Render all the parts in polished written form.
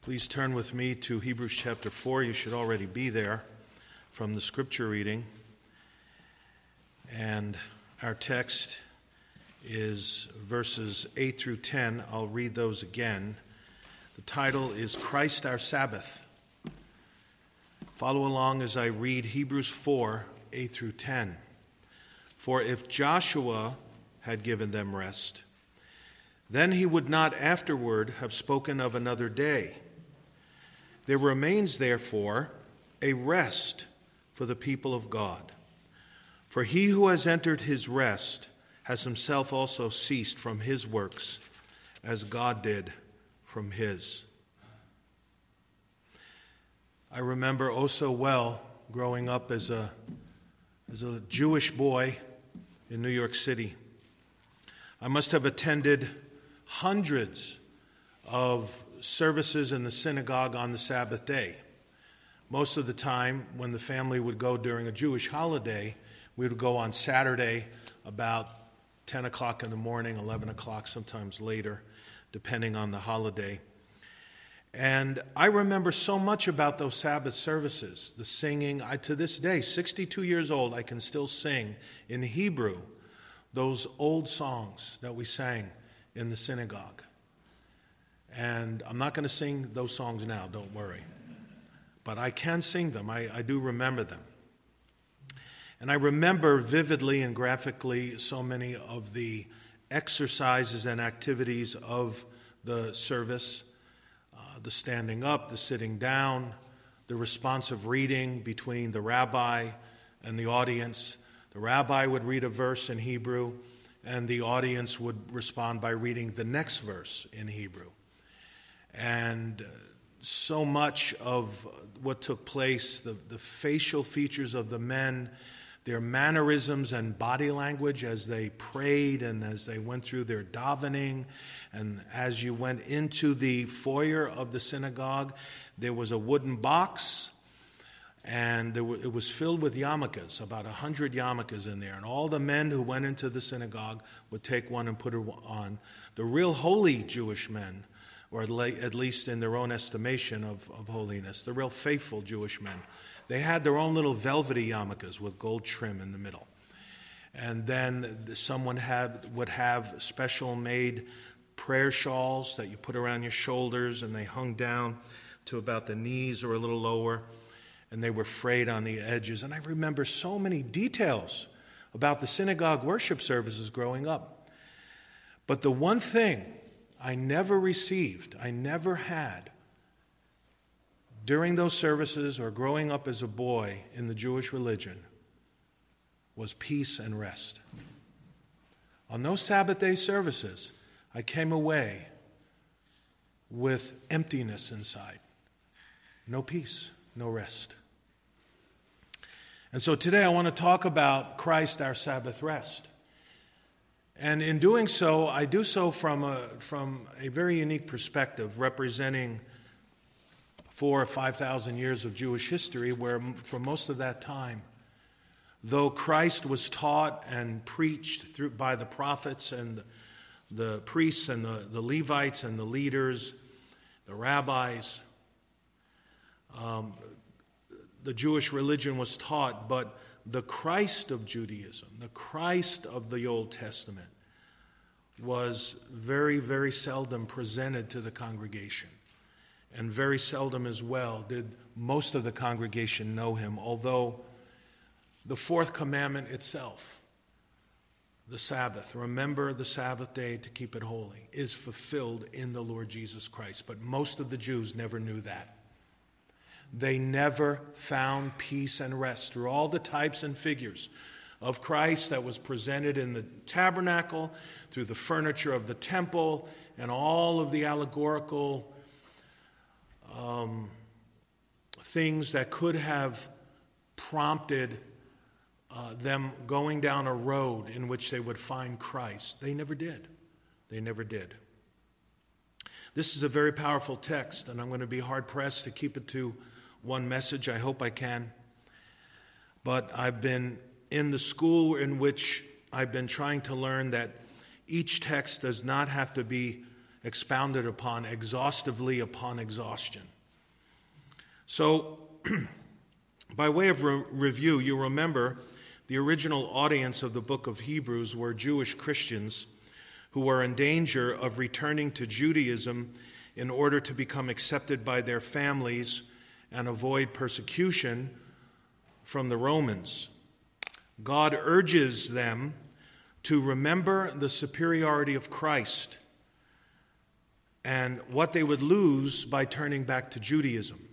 Please turn with me to Hebrews chapter 4. You should already be there from the scripture reading. And our text is verses 8 through 10. I'll read those again. The title is Christ Our Sabbath. Follow along as I read Hebrews 4, 8 through 10. For if Joshua had given them rest, then he would not afterward have spoken of another day. There remains, therefore, a rest for the people of God. For he who has entered his rest has himself also ceased from his works, as God did from his. I remember oh so well growing up as a Jewish boy in New York City. I must have attended hundreds of services in the synagogue on the Sabbath day. Most of the time, when the family would go during a Jewish holiday, we would go on Saturday about 10 o'clock in the morning, 11 o'clock, sometimes later, depending on the holiday. And I remember so much about those Sabbath services, the singing. To this day, 62 years old, I can still sing in Hebrew those old songs that we sang in the synagogue. And I'm not going to sing those songs now, don't worry. But I can sing them. I do remember them. And I remember vividly and graphically so many of the exercises and activities of the service, the standing up, the sitting down, the responsive reading between the rabbi and the audience. The rabbi would read a verse in Hebrew, and the audience would respond by reading the next verse in Hebrew. And so much of what took place, the facial features of the men, their mannerisms and body language as they prayed and as they went through their davening, and as you went into the foyer of the synagogue, there was a wooden box, and it was filled with yarmulkes, about 100 yarmulkes in there. And all the men who went into the synagogue would take one and put it on. The real holy Jewish men, or at least in their own estimation of holiness, the real faithful Jewish men, they had their own little velvety yarmulkes with gold trim in the middle. And then someone would have special made prayer shawls that you put around your shoulders, and they hung down to about the knees or a little lower, and they were frayed on the edges. And I remember so many details about the synagogue worship services growing up. But the one thing I never received, I never had, during those services or growing up as a boy in the Jewish religion, was peace and rest. On those Sabbath day services, I came away with emptiness inside. No peace, no rest. And so today I want to talk about Christ, our Sabbath rest. And in doing so, I do so from a very unique perspective, representing 4,000 or 5,000 years of Jewish history, where for most of that time, though Christ was taught and preached by the prophets and the priests and the Levites and the leaders, the rabbis, the Jewish religion was taught, but the Christ of Judaism, the Christ of the Old Testament, was very, very seldom presented to the congregation. And very seldom as well did most of the congregation know him, although the fourth commandment itself, the Sabbath, remember the Sabbath day to keep it holy, is fulfilled in the Lord Jesus Christ. But most of the Jews never knew that. They never found peace and rest through all the types and figures of Christ that was presented in the tabernacle, through the furniture of the temple, and all of the allegorical things that could have prompted them going down a road in which they would find Christ. They never did. They never did. This is a very powerful text, and I'm going to be hard-pressed to keep it to one message. I hope I can. But I've been in the school in which I've been trying to learn that each text does not have to be expounded upon exhaustively upon exhaustion. So, by way of review, you remember the original audience of the book of Hebrews were Jewish Christians who were in danger of returning to Judaism in order to become accepted by their families and avoid persecution from the Romans. God urges them to remember the superiority of Christ and what they would lose by turning back to Judaism.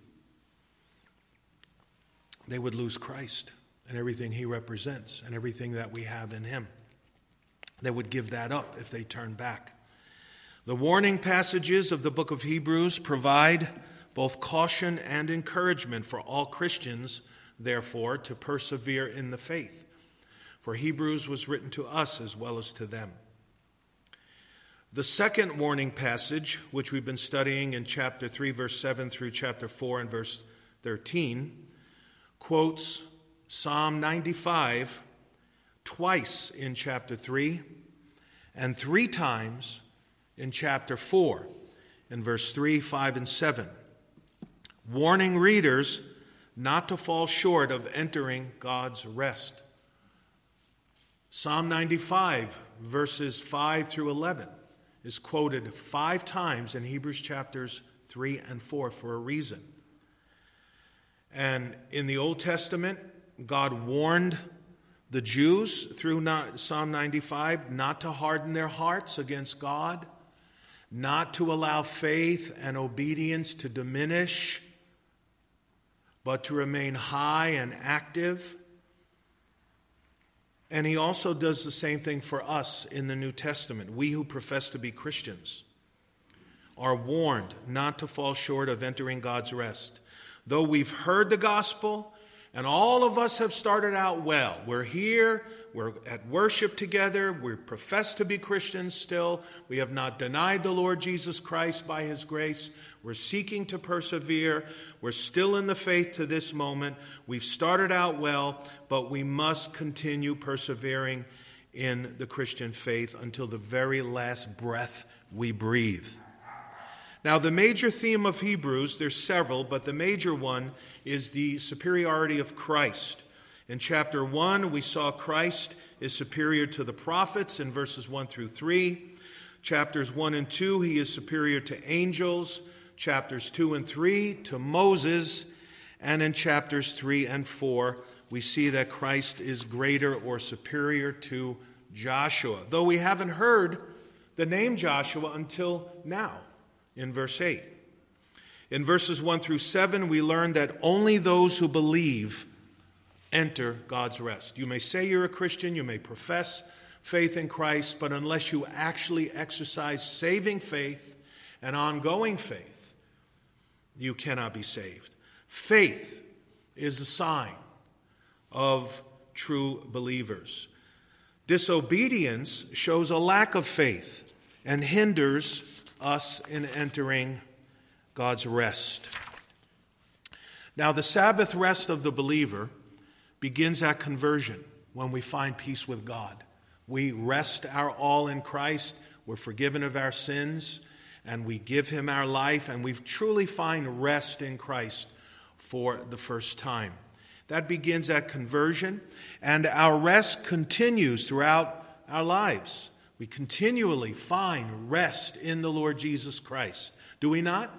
They would lose Christ and everything he represents and everything that we have in him. They would give that up if they turn back. The warning passages of the book of Hebrews provide both caution and encouragement for all Christians, therefore, to persevere in the faith. For Hebrews was written to us as well as to them. The second warning passage, which we've been studying in chapter 3, verse 7 through chapter 4 and verse 13, quotes Psalm 95 twice in chapter 3 and 3 times in chapter 4, in verse 3, 5, and 7, warning readers not to fall short of entering God's rest. Psalm 95, verses 5 through 11, is quoted 5 times in Hebrews chapters 3 and 4 for a reason. And in the Old Testament, God warned the Jews through Psalm 95 not to harden their hearts against God, not to allow faith and obedience to diminish, but to remain high and active. And he also does the same thing for us in the New Testament. We who profess to be Christians are warned not to fall short of entering God's rest. Though we've heard the gospel, and all of us have started out well. We're here, we're at worship together, we profess to be Christians still. We have not denied the Lord Jesus Christ by his grace. We're seeking to persevere. We're still in the faith to this moment. We've started out well, but we must continue persevering in the Christian faith until the very last breath we breathe. Now, the major theme of Hebrews, there's several, but the major one is the superiority of Christ. In chapter 1, we saw Christ is superior to the prophets in verses 1 through 3. Chapters 1 and 2, he is superior to angels. Chapters 2 and 3, to Moses. And in chapters 3 and 4, we see that Christ is greater or superior to Joshua, though we haven't heard the name Joshua until now. In verse 8. In verses 1 through 7, we learn that only those who believe enter God's rest. You may say you're a Christian, you may profess faith in Christ, but unless you actually exercise saving faith and ongoing faith, you cannot be saved. Faith is a sign of true believers. Disobedience shows a lack of faith and hinders us in entering God's rest. Now, the Sabbath rest of the believer begins at conversion, when we find peace with God. We rest our all in Christ, we're forgiven of our sins, and we give him our life, and we truly find rest in Christ for the first time. That begins at conversion, and our rest continues throughout our lives. We continually find rest in the Lord Jesus Christ. Do we not?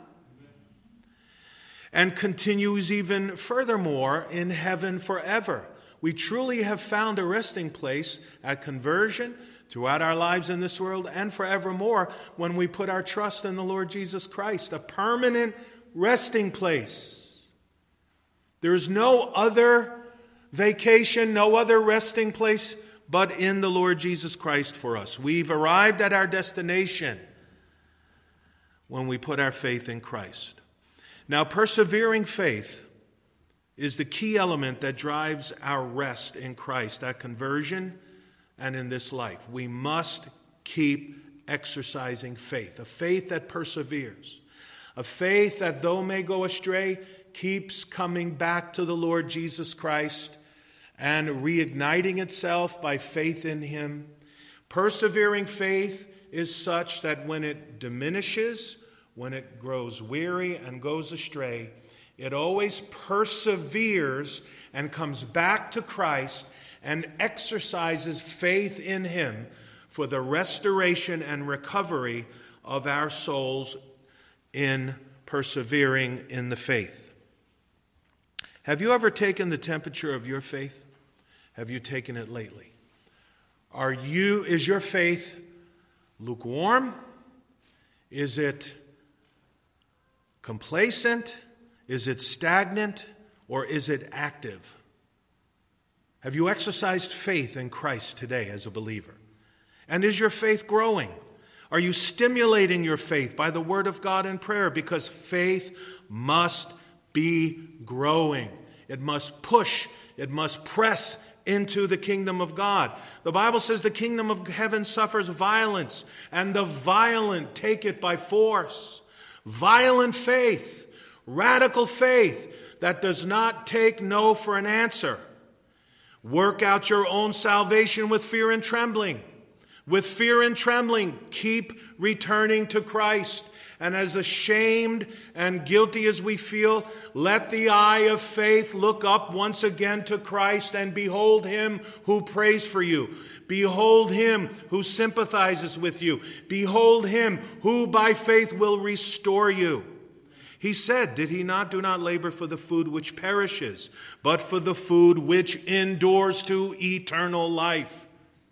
And continues even furthermore in heaven forever. We truly have found a resting place at conversion throughout our lives in this world and forevermore when we put our trust in the Lord Jesus Christ. A permanent resting place. There is no other vacation, no other resting place but in the Lord Jesus Christ for us. We've arrived at our destination when we put our faith in Christ. Now, persevering faith is the key element that drives our rest in Christ, at conversion and in this life. We must keep exercising faith, a faith that perseveres, a faith that though may go astray, keeps coming back to the Lord Jesus Christ and reigniting itself by faith in him, Persevering faith is such that when it diminishes, when it grows weary and goes astray, it always perseveres and comes back to Christ and exercises faith in him for the restoration and recovery of our souls in persevering in the faith. Have you ever taken the temperature of your faith? Have you taken it lately? Is your faith lukewarm? Is it complacent? Is it stagnant? Or is it active? Have you exercised faith in Christ today as a believer? And is your faith growing? Are you stimulating your faith by the word of God and prayer? Because faith must be growing. It must push. It must press into the kingdom of God. The Bible says the kingdom of heaven suffers violence, and the violent take it by force. Violent faith, radical faith that does not take no for an answer. Work out your own salvation with fear and trembling. With fear and trembling, keep returning to Christ. And as ashamed and guilty as we feel, let the eye of faith look up once again to Christ and behold him who prays for you. Behold him who sympathizes with you. Behold him who by faith will restore you. He said, did he not, do not labor for the food which perishes, but for the food which endures to eternal life.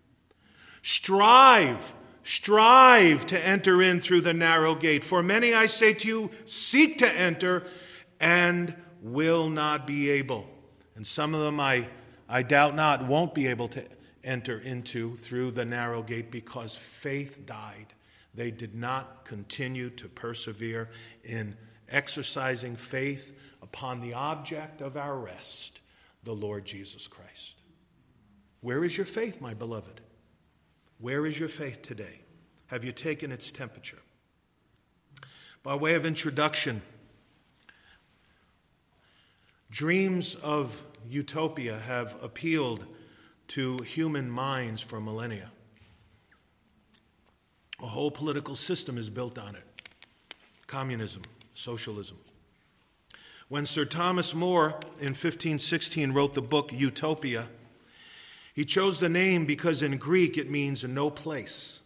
Strive to enter in through the narrow gate. For many, I say to you, seek to enter and will not be able. And some of them, I doubt not, won't be able to enter into through the narrow gate because faith died. They did not continue to persevere in exercising faith upon the object of our rest, the Lord Jesus Christ. Where is your faith, my beloved? Where is your faith today? Have you taken its temperature? By way of introduction, dreams of utopia have appealed to human minds for millennia. A whole political system is built on it. Communism, socialism. When Sir Thomas More in 1516 wrote the book Utopia, he chose the name because in Greek it means no place.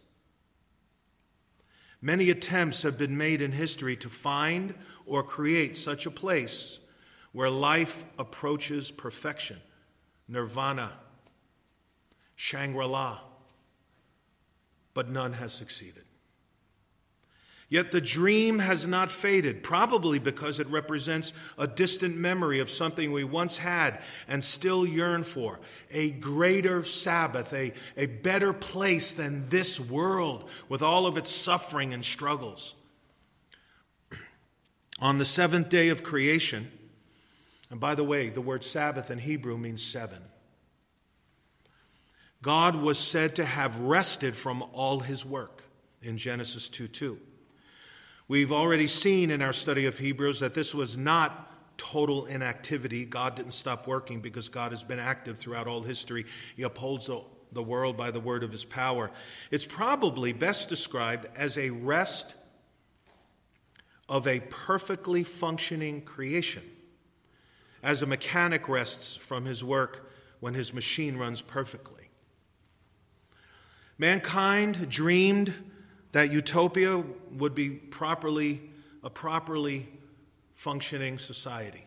Many attempts have been made in history to find or create such a place where life approaches perfection. Nirvana, Shangri-La, but none has succeeded. Yet the dream has not faded, probably because it represents a distant memory of something we once had and still yearn for. A greater Sabbath, a better place than this world with all of its suffering and struggles. On the seventh day of creation, and by the way, the word Sabbath in Hebrew means seven. God was said to have rested from all his work in Genesis 2:2. We've already seen in our study of Hebrews that this was not total inactivity. God didn't stop working because God has been active throughout all history. He upholds the world by the word of his power. It's probably best described as a rest of a perfectly functioning creation, as a mechanic rests from his work when his machine runs perfectly. Mankind dreamed that utopia would be a properly functioning society.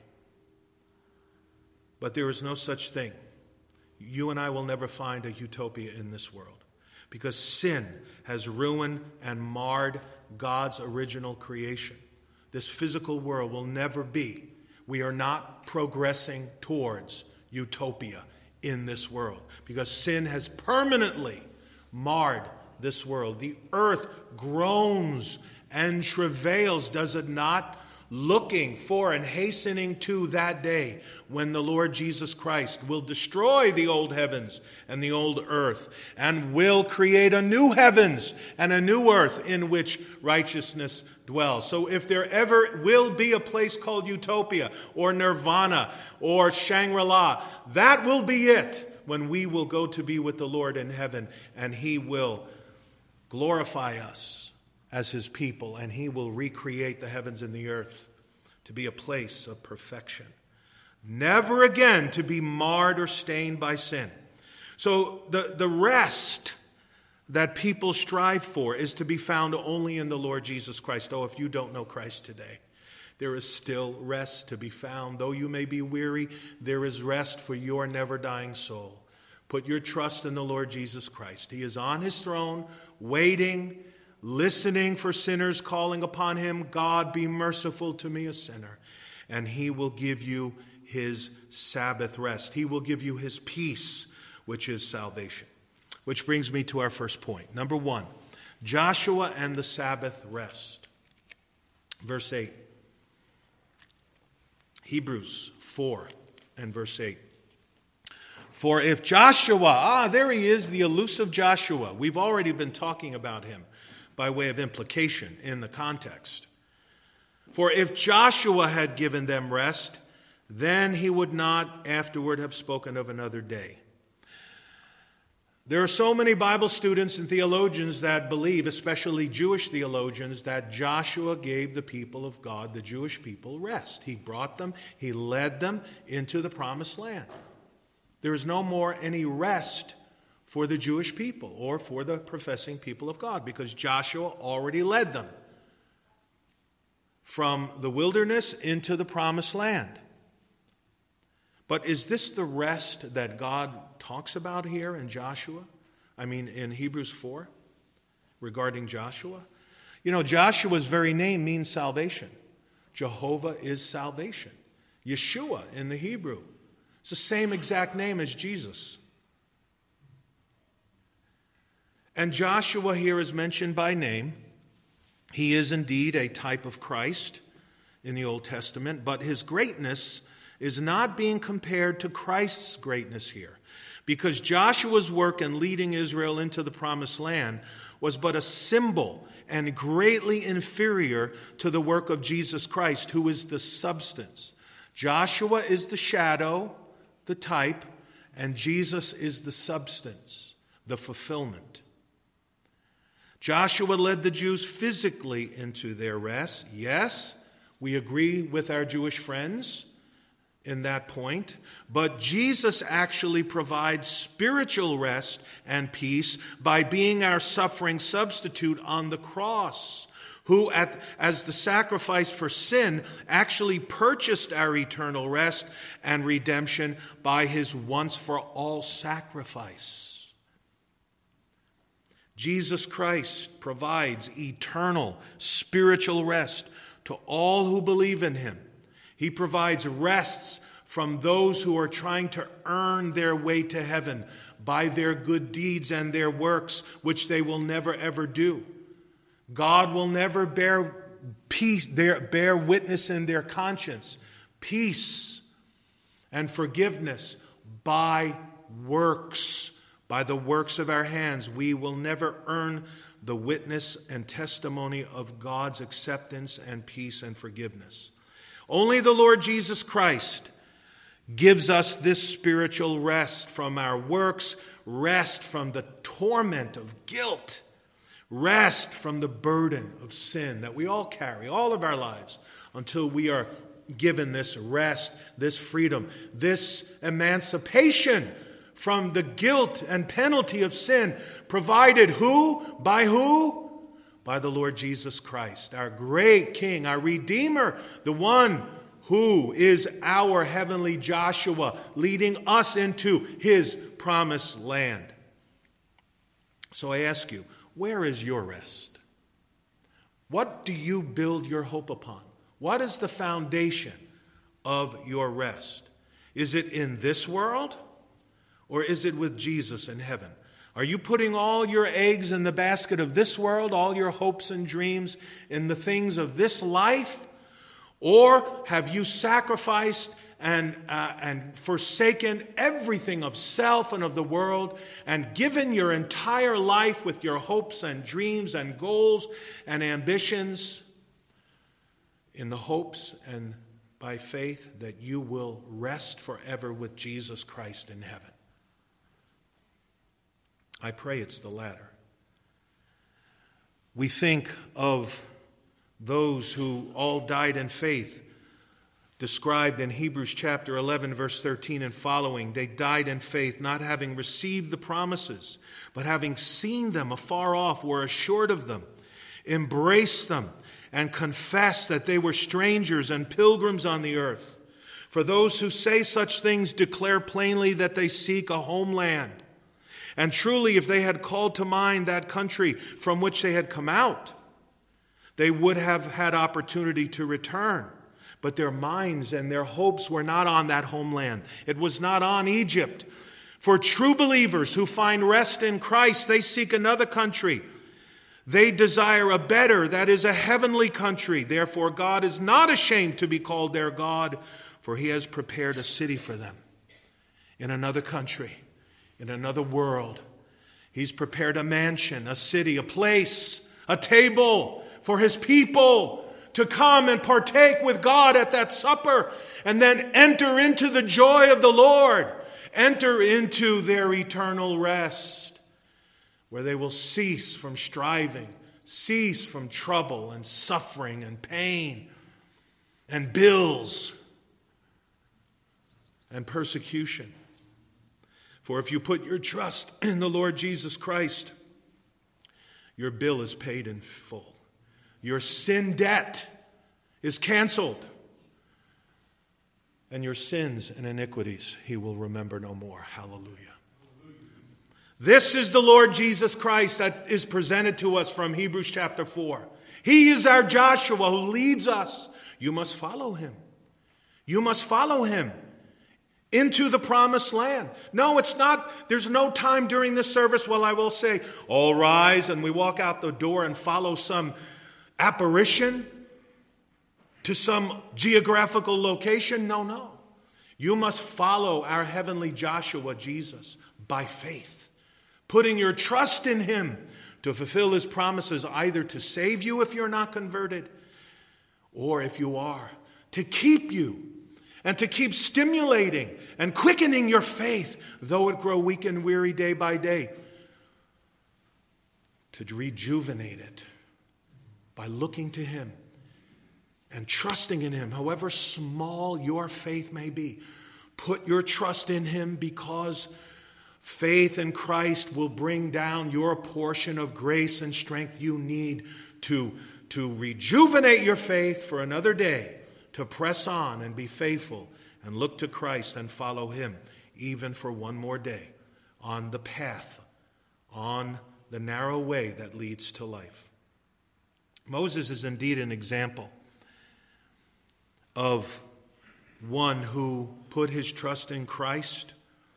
But there is no such thing. You and I will never find a utopia in this world because sin has ruined and marred God's original creation. This physical world will never be. We are not progressing towards utopia in this world because sin has permanently marred this world. The earth groans and travails, does it not? Looking for and hastening to that day when the Lord Jesus Christ will destroy the old heavens and the old earth and will create a new heavens and a new earth in which righteousness dwells. So if there ever will be a place called utopia or nirvana or Shangri-La, that will be it. when we will go to be with the Lord in heaven, and He will glorify us as His people, and He will recreate the heavens and the earth to be a place of perfection, never again to be marred or stained by sin. So the rest that people strive for is to be found only in the Lord Jesus Christ. Oh, if you don't know Christ today, there is still rest to be found. Though you may be weary, there is rest for your never-dying soul. Put your trust in the Lord Jesus Christ. He is on His throne, waiting, listening for sinners calling upon Him. God, be merciful to me, a sinner. And He will give you His Sabbath rest. He will give you His peace, which is salvation. Which brings me to our first point. Number 1, Joshua and the Sabbath rest. Verse 8. Hebrews 4 and verse 8. For if Joshua, there he is, the elusive Joshua. We've already been talking about him by way of implication in the context. For if Joshua had given them rest, then he would not afterward have spoken of another day. There are so many Bible students and theologians that believe, especially Jewish theologians, that Joshua gave the people of God, the Jewish people, rest. He brought them, he led them into the promised land. There is no more any rest for the Jewish people or for the professing people of God, because Joshua already led them from the wilderness into the promised land. But is this the rest that God talks about here in Joshua? I mean, in Hebrews 4, regarding Joshua? You know, Joshua's very name means salvation. Jehovah is salvation. Yeshua in the Hebrew. It's the same exact name as Jesus. And Joshua here is mentioned by name. He is indeed a type of Christ in the Old Testament, but his greatness is not being compared to Christ's greatness here, because Joshua's work in leading Israel into the promised land was but a symbol and greatly inferior to the work of Jesus Christ, who is the substance. Joshua is the shadow, the type, and Jesus is the substance, the fulfillment. Joshua led the Jews physically into their rest. Yes, we agree with our Jewish friends in that point, but Jesus actually provides spiritual rest and peace by being our suffering substitute on the cross, who, as the sacrifice for sin, actually purchased our eternal rest and redemption by His once-for-all sacrifice. Jesus Christ provides eternal spiritual rest to all who believe in Him. He provides rests from those who are trying to earn their way to heaven by their good deeds and their works, which they will never ever do. God will never bear witness in their conscience, peace and forgiveness by works, by the works of our hands. We will never earn the witness and testimony of God's acceptance and peace and forgiveness. Only the Lord Jesus Christ gives us this spiritual rest from our works, rest from the torment of guilt, rest from the burden of sin that we all carry all of our lives until we are given this rest, this freedom, this emancipation from the guilt and penalty of sin, provided who? By who? By the Lord Jesus Christ, our great King, our Redeemer, the one who is our heavenly Joshua, leading us into His promised land. So I ask you, where is your rest? What do you build your hope upon? What is the foundation of your rest? Is it in this world, or is it with Jesus in heaven? Are you putting all your eggs in the basket of this world, all your hopes and dreams in the things of this life? Or have you sacrificed and forsaken everything of self and of the world and given your entire life with your hopes and dreams and goals and ambitions in the hopes and by faith that you will rest forever with Jesus Christ in heaven? I pray it's the latter. We think of those who all died in faith, described in Hebrews chapter 11, verse 13 and following. They died in faith, not having received the promises, but having seen them afar off, were assured of them, embraced them, and confessed that they were strangers and pilgrims on the earth. For those who say such things declare plainly that they seek a homeland. And truly, if they had called to mind that country from which they had come out, they would have had opportunity to return. But their minds and their hopes were not on that homeland. It was not on Egypt. For true believers who find rest in Christ, they seek another country. They desire a better, that is, a heavenly country. Therefore, God is not ashamed to be called their God, for he has prepared a city for them in another country, in another world. He's prepared a mansion, a city, a place, a table for his people to come and partake with God at that supper and then enter into the joy of the Lord, enter into their eternal rest, where they will cease from striving, cease from trouble and suffering and pain and bills and persecution. For if you put your trust in the Lord Jesus Christ, your bill is paid in full. Your sin debt is canceled. And your sins and iniquities he will remember no more. Hallelujah. This is the Lord Jesus Christ that is presented to us from Hebrews chapter 4. He is our Joshua who leads us. You must follow him. You must follow him into the promised land. No, it's not. There's no time during this service where I will say, all rise, and we walk out the door and follow some apparition to some geographical location. No. You must follow our heavenly Joshua, Jesus, by faith, putting your trust in him to fulfill his promises, either to save you if you're not converted, or if you are, to keep you and to keep stimulating and quickening your faith, though it grow weak and weary day by day, to rejuvenate it by looking to him and trusting in him, however small your faith may be. Put your trust in him, because faith in Christ will bring down your portion of grace and strength you need to rejuvenate your faith for another day, to press on and be faithful and look to Christ and follow him, even for one more day, on the path, on the narrow way that leads to life. Moses is indeed an example of one who put his trust in Christ.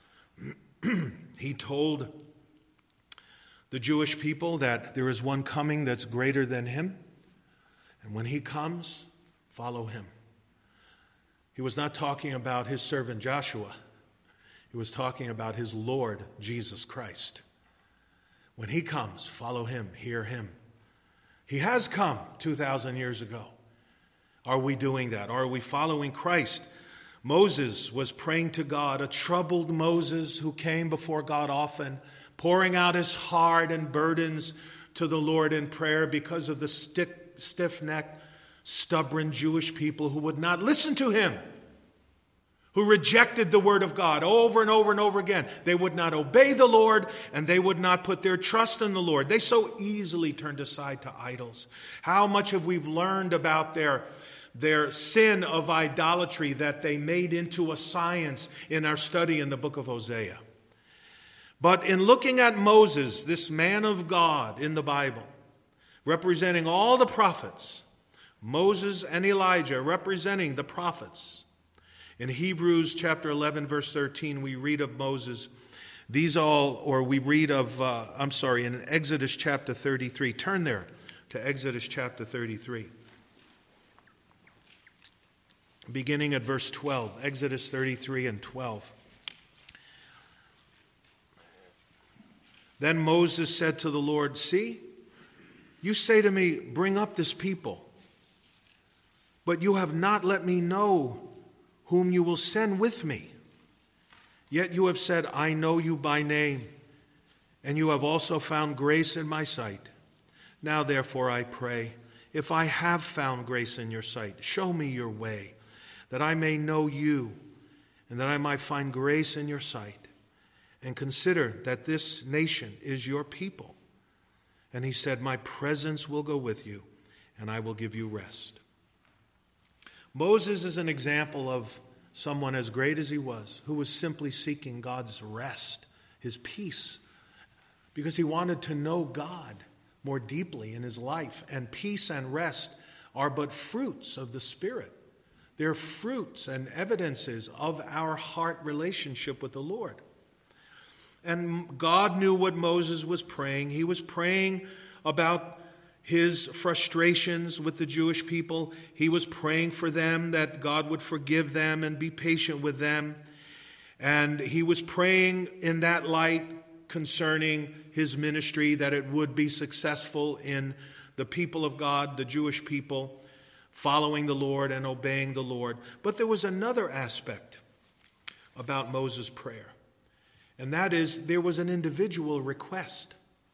He told the Jewish people that there is one coming that's greater than him, and when he comes, follow him. He was not talking about his servant Joshua. He was talking about his Lord Jesus Christ. When he comes, follow him, hear him. He has come 2,000 years ago. Are we doing that? Are we following Christ? Moses was praying to God, a troubled Moses who came before God often, pouring out his heart and burdens to the Lord in prayer because of the stiff-necked, stubborn Jewish people who would not listen to him, who rejected the word of God over and over and over again. They would not obey the Lord, and they would not put their trust in the Lord. They so easily turned aside to idols. How much have we learned about their sin of idolatry that they made into a science in our study in the book of Hosea? But in looking at Moses, this man of God in the Bible, representing all the prophets, Moses and Elijah representing the prophets. In Hebrews chapter 11, verse 13, we read of Moses. In Exodus chapter 33. Turn there to Exodus chapter 33. Beginning at verse 12. Exodus 33 and 12. Then Moses said to the Lord, "See, you say to me, 'Bring up this people,' but you have not let me know whom you will send with me. Yet you have said, 'I know you by name.' and you have also found grace in my sight. Now therefore I pray, if I have found grace in your sight, show me your way, that I may know you, and that I might find grace in your sight. And consider that this nation is your people. And he said, my presence will go with you, and I will give you rest. Moses is an example of someone as great as he was, who was simply seeking God's rest, his peace, because he wanted to know God more deeply in his life. And peace and rest are but fruits of the Spirit. They're fruits and evidences of our heart relationship with the Lord. And God knew what Moses was praying. He was praying about his frustrations with the Jewish people. He was praying for them, that God would forgive them and be patient with them. And he was praying in that light concerning his ministry, that it would be successful in the people of God, the Jewish people, following the Lord and obeying the Lord. But there was another aspect about Moses' prayer, and that is there was an individual request.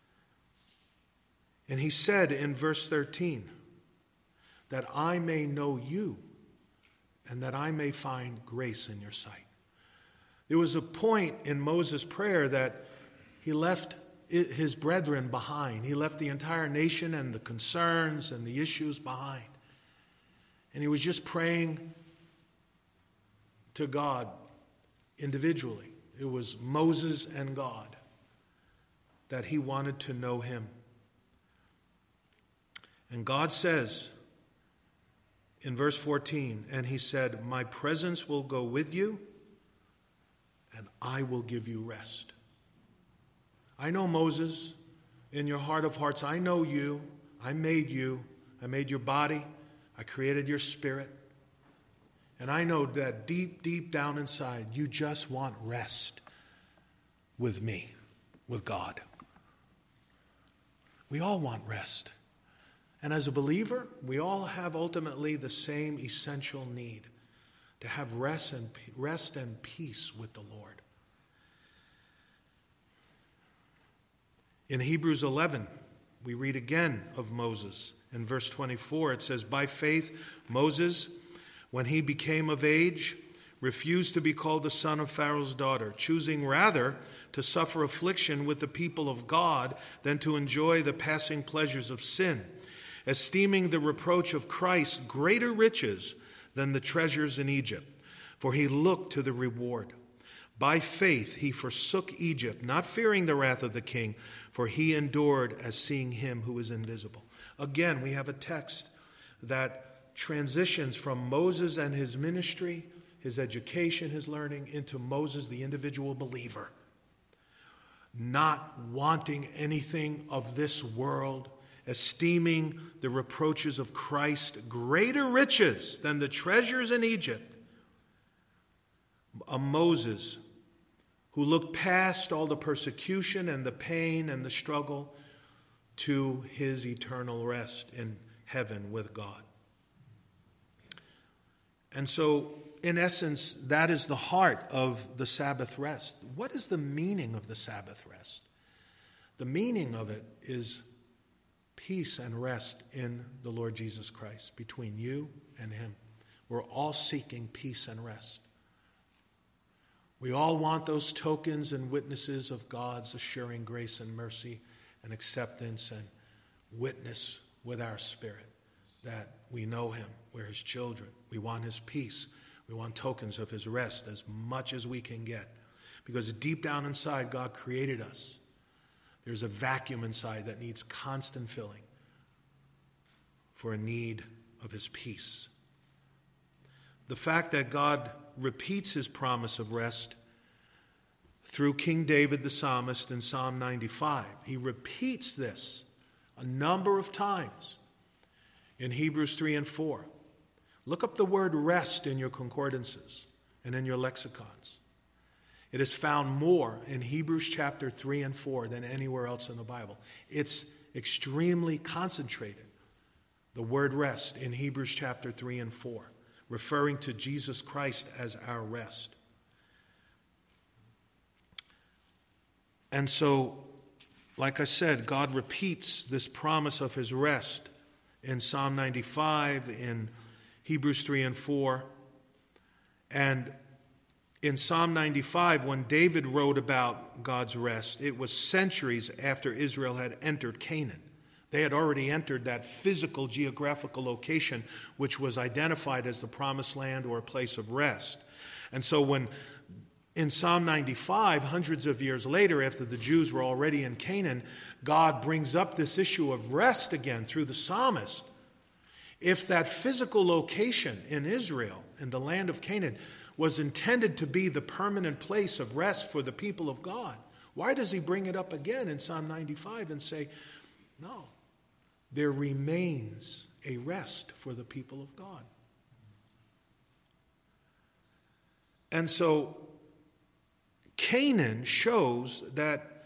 And he said in verse 13, that I may know you and that I may find grace in your sight. There was a point in Moses' prayer that he left his brethren behind. He left the entire nation and the concerns and the issues behind. And he was just praying to God individually. It was Moses and God, that he wanted to know him. And God says in verse 14, and he said, my presence will go with you, and I will give you rest. I know Moses, in your heart of hearts, I know you. I made you. I made your body. I created your spirit. And I know that deep, deep down inside, you just want rest with me, with God. We all want rest. And as a believer, we all have ultimately the same essential need, to have rest and peace with the Lord. In Hebrews 11, we read again of Moses. In verse 24, it says, by faith, Moses, when he became of age, refused to be called the son of Pharaoh's daughter, choosing rather to suffer affliction with the people of God than to enjoy the passing pleasures of sin, esteeming the reproach of Christ greater riches than the treasures in Egypt, for he looked to the reward. By faith he forsook Egypt, not fearing the wrath of the king, for he endured as seeing him who is invisible. Again, we have a text that transitions from Moses and his ministry, his education, his learning, into Moses, the individual believer, not wanting anything of this world, esteeming the reproaches of Christ greater riches than the treasures in Egypt. A Moses who looked past all the persecution and the pain and the struggle to his eternal rest in heaven with God. And so, in essence, that is the heart of the Sabbath rest. What is the meaning of the Sabbath rest? The meaning of it is peace and rest in the Lord Jesus Christ, between you and him. We're all seeking peace and rest. We all want those tokens and witnesses of God's assuring grace and mercy and acceptance and witness with our spirit that we know him, we're his children. We want his peace. We want tokens of his rest as much as we can get. Because deep down inside, God created us. There's a vacuum inside that needs constant filling for a need of his peace. The fact that God repeats his promise of rest through King David the psalmist in Psalm 95. He repeats this a number of times in Hebrews 3 and 4. Look up the word rest in your concordances and in your lexicons. It is found more in Hebrews chapter 3 and 4 than anywhere else in the Bible. It's extremely concentrated, the word rest, in Hebrews chapter 3 and 4. Referring to Jesus Christ as our rest. And so like I said, God repeats this promise of his rest in Psalm 95, in Hebrews 3 and 4. And in Psalm 95, when David wrote about God's rest, it was centuries after Israel had entered Canaan. They had already entered that physical geographical location which was identified as the promised land or a place of rest. And so when in Psalm 95, hundreds of years later, after the Jews were already in Canaan, God brings up this issue of rest again through the psalmist. If that physical location in Israel, in the land of Canaan, was intended to be the permanent place of rest for the people of God, why does he bring it up again in Psalm 95 and say, no, there remains a rest for the people of God? And so Canaan shows that,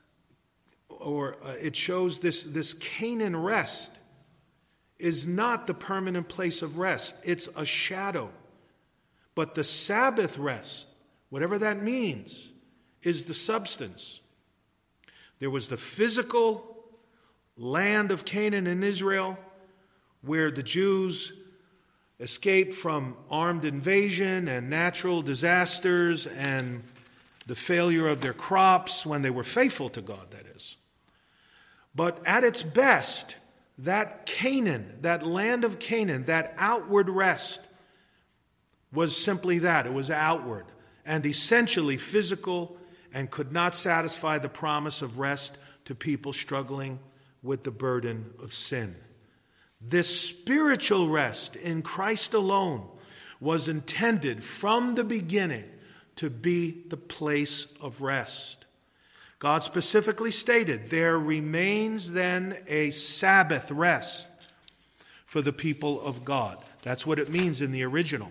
it shows this Canaan rest is not the permanent place of rest. It's a shadow. But the Sabbath rest, whatever that means, is the substance. There was the physical land of Canaan in Israel where the Jews escaped from armed invasion and natural disasters and the failure of their crops when they were faithful to God, that is. But at its best, that Canaan, that land of Canaan, that outward rest was simply that. It was outward and essentially physical and could not satisfy the promise of rest to people struggling with the burden of sin. This spiritual rest in Christ alone was intended from the beginning to be the place of rest. God specifically stated, there remains then a Sabbath rest for the people of God. That's what it means in the original.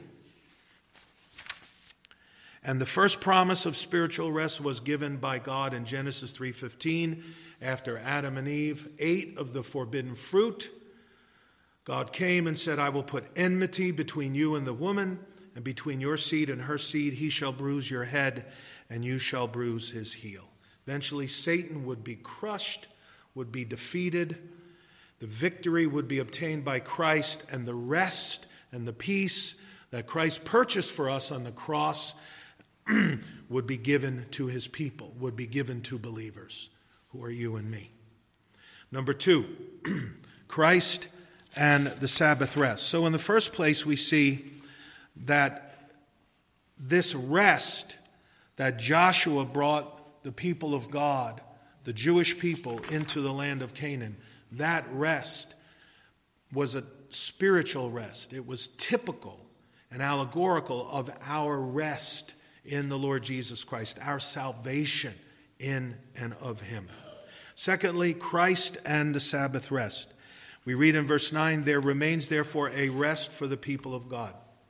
And the first promise of spiritual rest was given by God in Genesis 3:15. After Adam and Eve ate of the forbidden fruit, God came and said, I will put enmity between you and the woman, and between your seed and her seed. He shall bruise your head, and you shall bruise his heel. Eventually, Satan would be crushed, would be defeated. The victory would be obtained by Christ, and the rest and the peace that Christ purchased for us on the cross would be given to his people, would be given to believers, who are you and me. Number 2, Christ and the Sabbath rest. So in the first place, we see that this rest that Joshua brought the people of God, the Jewish people, into the land of Canaan, that rest was a spiritual rest. It was typical and allegorical of our rest in the Lord Jesus Christ, our salvation in and of him. Secondly, Christ and the Sabbath rest. We read in verse 9, there remains therefore a rest for the people of God.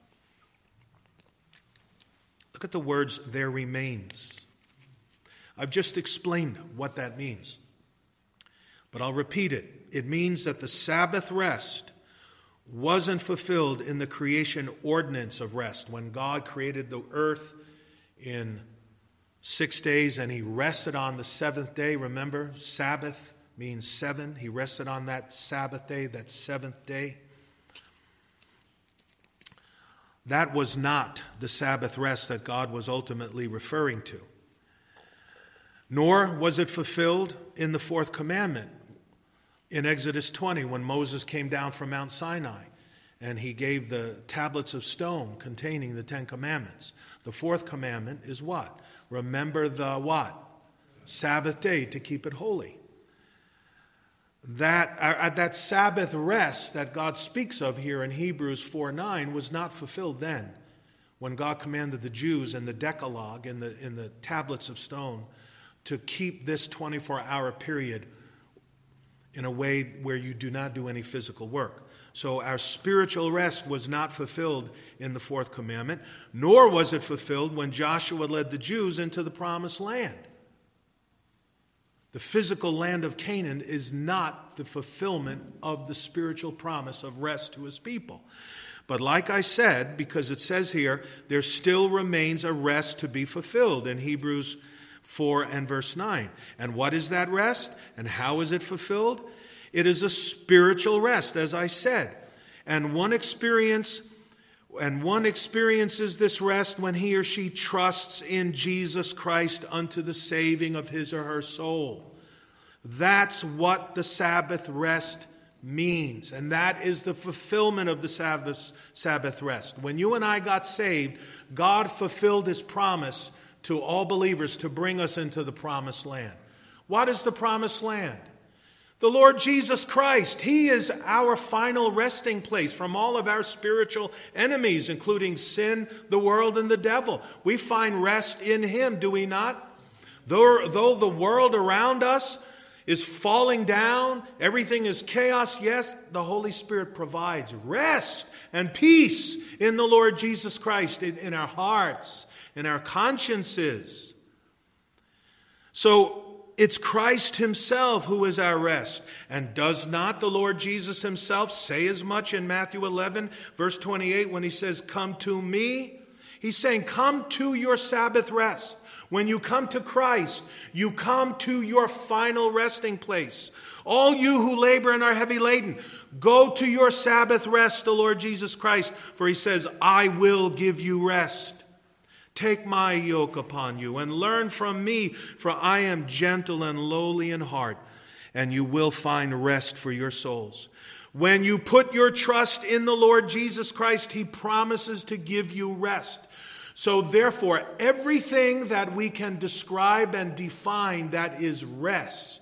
Look at the words, there remains. I've just explained what that means, but I'll repeat it. It means that the Sabbath rest wasn't fulfilled in the creation ordinance of rest. When God created the earth in 6 days and he rested on the seventh day, remember, Sabbath means 7. He rested on that Sabbath day, that seventh day. That was not the Sabbath rest that God was ultimately referring to. Nor was it fulfilled in the fourth commandment in Exodus 20 when Moses came down from Mount Sinai and he gave the tablets of stone containing the 10 commandments. The fourth commandment is what? Remember the what? Sabbath day to keep it holy. That Sabbath rest that God speaks of here in Hebrews 4:9 was not fulfilled then when God commanded the Jews in the Decalogue, in the tablets of stone, to keep this 24-hour period in a way where you do not do any physical work. So our spiritual rest was not fulfilled in the fourth commandment, nor was it fulfilled when Joshua led the Jews into the promised land. The physical land of Canaan is not the fulfillment of the spiritual promise of rest to his people. But like I said, because it says here, there still remains a rest to be fulfilled. In Hebrews 4 and verse 9. And what is that rest? And how is it fulfilled? It is a spiritual rest, as I said. And one experiences this rest when he or she trusts in Jesus Christ unto the saving of his or her soul. That's what the Sabbath rest means. And that is the fulfillment of the Sabbath rest. When you and I got saved, God fulfilled his promise to all believers to bring us into the promised land. What is the promised land? The Lord Jesus Christ. He is our final resting place from all of our spiritual enemies, including sin, the world, and the devil. We find rest in him, do we not? Though the world around us is falling down, everything is chaos, yes, the Holy Spirit provides rest and peace in the Lord Jesus Christ, in our hearts, in our consciences. So it's Christ himself who is our rest. And does not the Lord Jesus himself say as much in Matthew 11, verse 28, when he says, "Come to me"? He's saying, come to your Sabbath rest. When you come to Christ, you come to your final resting place. All you who labor and are heavy laden, go to your Sabbath rest, the Lord Jesus Christ. For he says, "I will give you rest. Take my yoke upon you and learn from me, for I am gentle and lowly in heart, and you will find rest for your souls." When you put your trust in the Lord Jesus Christ, he promises to give you rest. So therefore, everything that we can describe and define that is rest,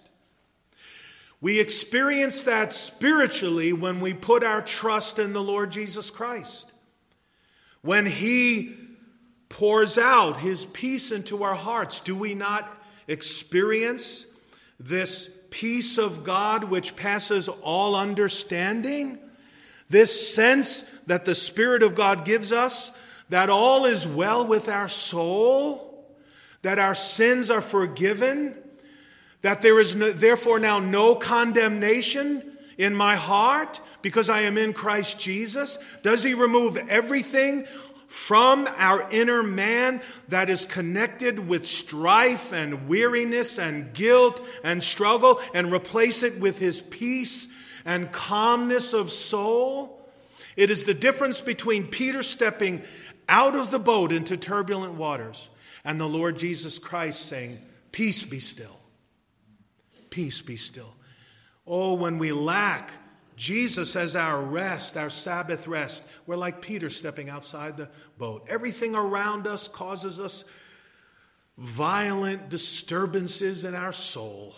we experience that spiritually when we put our trust in the Lord Jesus Christ. When he pours out his peace into our hearts, do we not experience this peace of God which passes all understanding? This sense that the Spirit of God gives us, that all is well with our soul, that our sins are forgiven, that there is therefore now no condemnation in my heart because I am in Christ Jesus. Does he remove everything from our inner man that is connected with strife and weariness and guilt and struggle and replace it with his peace and calmness of soul? It is the difference between Peter stepping out of the boat into turbulent waters and the Lord Jesus Christ saying, "Peace be still. Peace be still." Oh, when we lack Jesus as our rest, our Sabbath rest, we're like Peter stepping outside the boat. Everything around us causes us violent disturbances in our soul.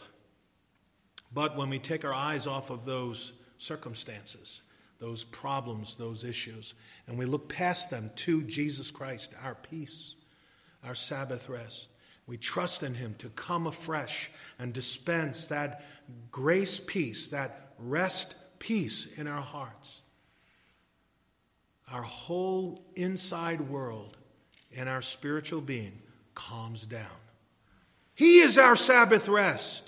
But when we take our eyes off of those circumstances, those problems, those issues, and we look past them to Jesus Christ, our peace, our Sabbath rest, we trust in him to come afresh and dispense that grace peace, that rest peace in our hearts. Our whole inside world and our spiritual being calms down. He is our Sabbath rest.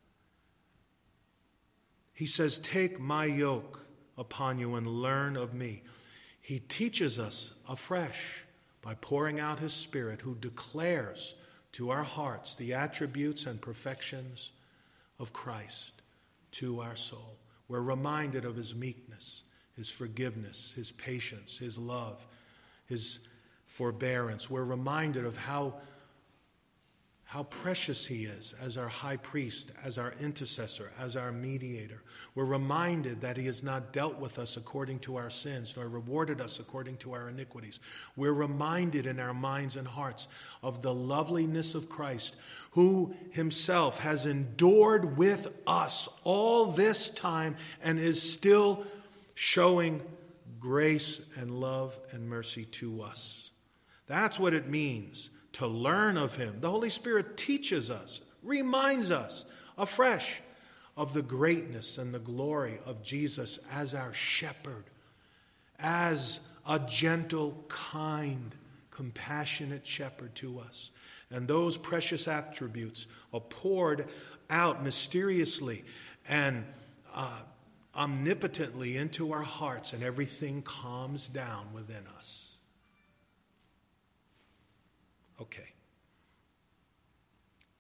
He says, "Take my yoke upon you and learn of me." He teaches us afresh by pouring out his Spirit, who declares to our hearts the attributes and perfections of Christ to our soul. We're reminded of his meekness, his forgiveness, his patience, his love, his forbearance. We're reminded of how precious he is as our high priest, as our intercessor, as our mediator. We're reminded that he has not dealt with us according to our sins, nor rewarded us according to our iniquities. We're reminded in our minds and hearts of the loveliness of Christ, who himself has endured with us all this time and is still showing grace and love and mercy to us. That's what it means to learn of him. The Holy Spirit teaches us, reminds us afresh of the greatness and the glory of Jesus as our shepherd, as a gentle, kind, compassionate shepherd to us. And those precious attributes are poured out mysteriously and omnipotently into our hearts, and everything calms down within us. Okay.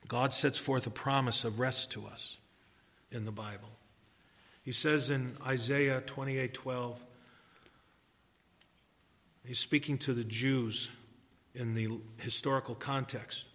God sets forth a promise of rest to us in the Bible. He says in Isaiah 28:12, he's speaking to the Jews in the historical context.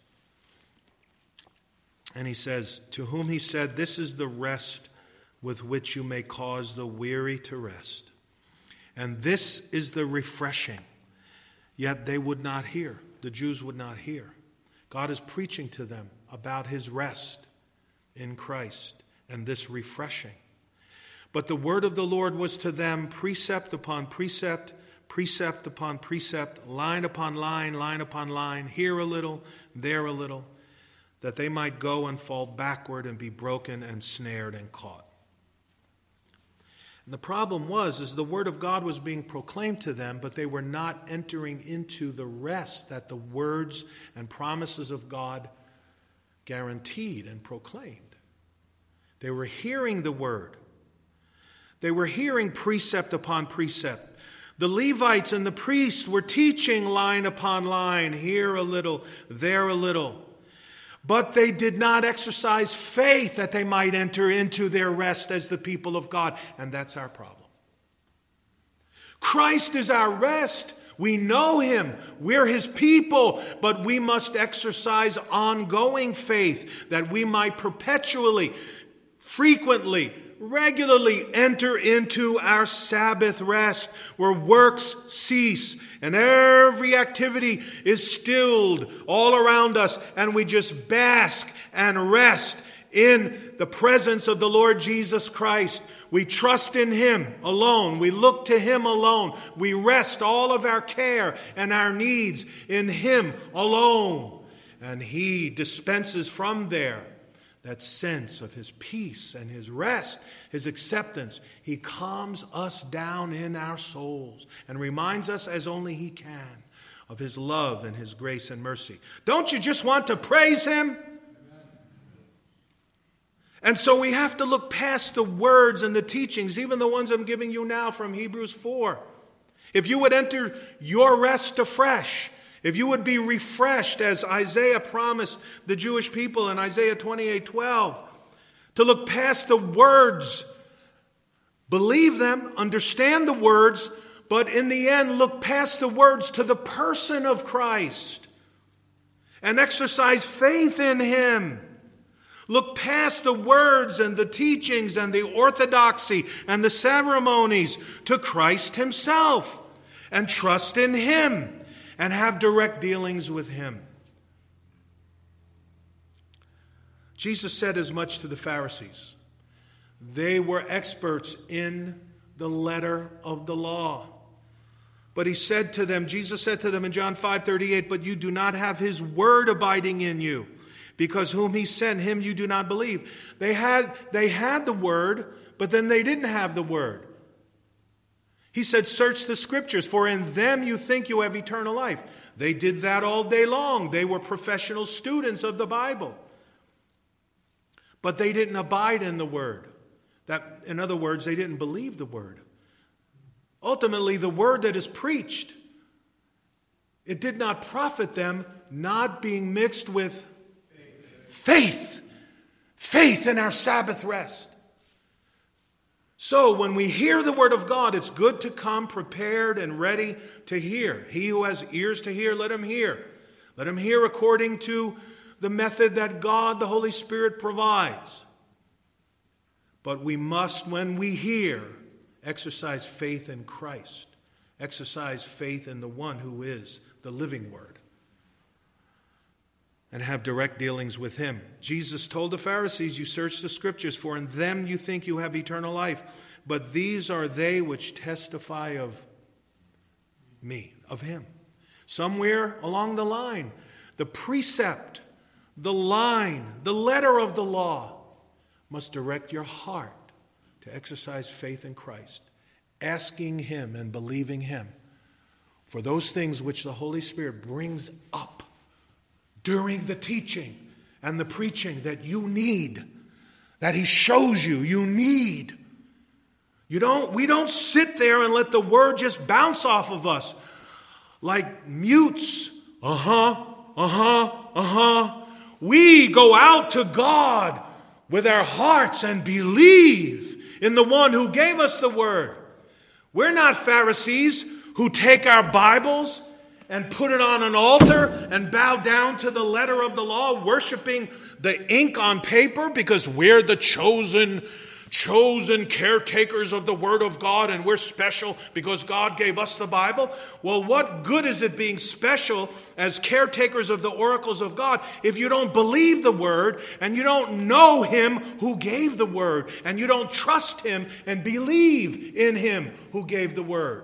And he says, to whom he said, this is the rest with which you may cause the weary to rest. And this is the refreshing. Yet they would not hear. The Jews would not hear. God is preaching to them about his rest in Christ and this refreshing. But the word of the Lord was to them precept upon precept, precept upon precept, line upon line, line upon line, here a little, there a little, that they might go and fall backward and be broken and snared and caught. And the problem is the word of God was being proclaimed to them, but they were not entering into the rest that the words and promises of God guaranteed and proclaimed. They were hearing the word. They were hearing precept upon precept. The Levites and the priests were teaching line upon line, here a little, there a little. But they did not exercise faith that they might enter into their rest as the people of God. And that's our problem. Christ is our rest. We know him. We're his people. But we must exercise ongoing faith that we might perpetually, frequently, regularly enter into our Sabbath rest where works cease and every activity is stilled all around us and we just bask and rest in the presence of the Lord Jesus Christ. We trust in him alone. We look to him alone. We rest all of our care and our needs in him alone. And he dispenses from there that sense of his peace and his rest, his acceptance. He calms us down in our souls and reminds us as only he can of his love and his grace and mercy. Don't you just want to praise him? And so we have to look past the words and the teachings, even the ones I'm giving you now from Hebrews 4. If you would enter your rest afresh, if you would be refreshed as Isaiah promised the Jewish people in Isaiah 28:12, to look past the words, believe them, understand the words, but in the end look past the words to the person of Christ and exercise faith in him. Look past the words and the teachings and the orthodoxy and the ceremonies to Christ himself and trust in him. And have direct dealings with him. Jesus said as much to the Pharisees. They were experts in the letter of the law. But he said to them, Jesus said to them in John 5:38, but you do not have his word abiding in you, because whom he sent, him you do not believe. They had the word, but then they didn't have the word. He said, search the scriptures, for in them you think you have eternal life. They did that all day long. They were professional students of the Bible. But they didn't abide in the word. That, in other words, they didn't believe the word. Ultimately, the word that is preached, it did not profit them, not being mixed with faith. Faith in our Sabbath rest. So when we hear the word of God, it's good to come prepared and ready to hear. He who has ears to hear, let him hear. Let him hear according to the method that God, the Holy Spirit, provides. But we must, when we hear, exercise faith in Christ. Exercise faith in the one who is the living word. And have direct dealings with him. Jesus told the Pharisees, you search the scriptures, for in them you think you have eternal life. But these are they which testify of me, of him. Somewhere along the line, the precept, the line, the letter of the law must direct your heart to exercise faith in Christ, asking him and believing him for those things which the Holy Spirit brings up during the teaching and the preaching that you need, that he shows you need. We don't sit there and let the word just bounce off of us like mutes. We go out to God with our hearts and believe in the one who gave us the word. We're not Pharisees who take our Bibles and put it on an altar and bow down to the letter of the law, worshiping the ink on paper because we're the chosen caretakers of the Word of God and we're special because God gave us the Bible. Well, what good is it being special as caretakers of the oracles of God if you don't believe the Word and you don't know Him who gave the Word and you don't trust Him and believe in Him who gave the Word?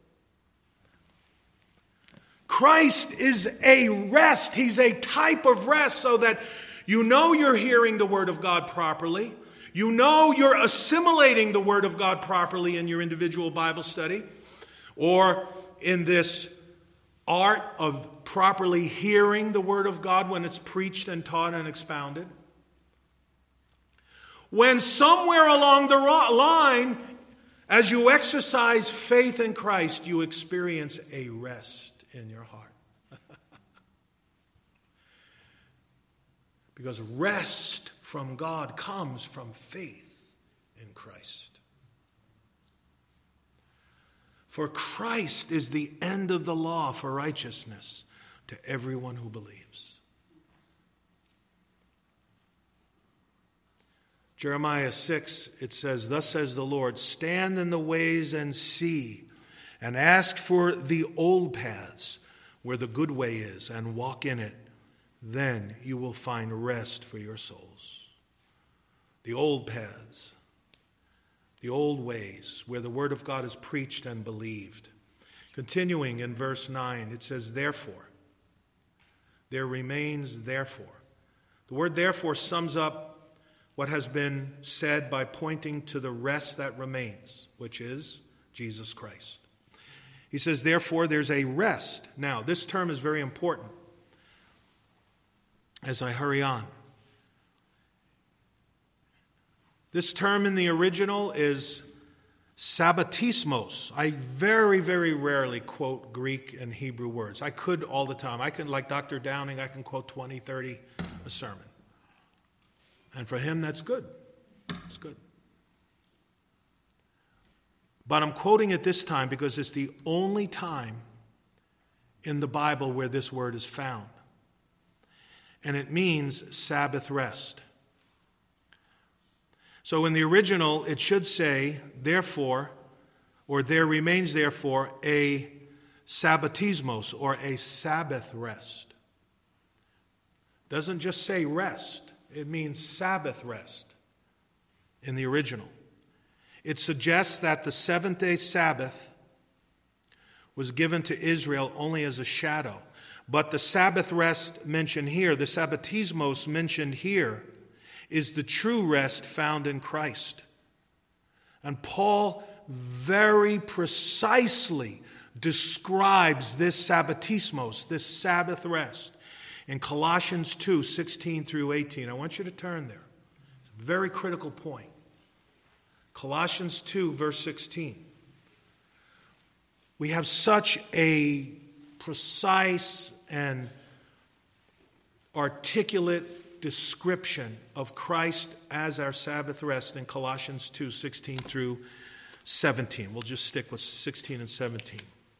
Christ is a rest. He's a type of rest so that you know you're hearing the Word of God properly. You know you're assimilating the Word of God properly in your individual Bible study or in this art of properly hearing the Word of God when it's preached and taught and expounded. When somewhere along the line, as you exercise faith in Christ, you experience a rest in your heart. Because rest from God comes from faith in Christ. For Christ is the end of the law for righteousness to everyone who believes. Jeremiah 6, it says, "Thus says the Lord, stand in the ways and see, and ask for the old paths where the good way is, and walk in it. Then you will find rest for your souls." The old paths, the old ways where the Word of God is preached and believed. Continuing in verse 9, it says, "Therefore, there remains therefore." The word therefore sums up what has been said by pointing to the rest that remains, which is Jesus Christ. He says, therefore, there's a rest. Now, this term is very important as I hurry on. This term in the original is sabbatismos. I very, very rarely quote Greek and Hebrew words. I could all the time. I can, like Dr. Downing, I can quote 20, 30 a sermon. And for him, that's good. It's good. But I'm quoting it this time because it's the only time in the Bible where this word is found. And it means Sabbath rest. So in the original, it should say, therefore, or there remains therefore a sabbatismos, or a Sabbath rest. It doesn't just say rest. It means Sabbath rest in the original. It suggests that the seventh-day Sabbath was given to Israel only as a shadow. But the Sabbath rest mentioned here, the sabbatismos mentioned here, is the true rest found in Christ. And Paul very precisely describes this sabbatismos, this Sabbath rest, in Colossians 2, 16 through 18. I want you to turn there. It's a very critical point. Colossians 2, verse 16. We have such a precise and articulate description of Christ as our Sabbath rest in Colossians 2, 16 through 17. We'll just stick with 16 and 17.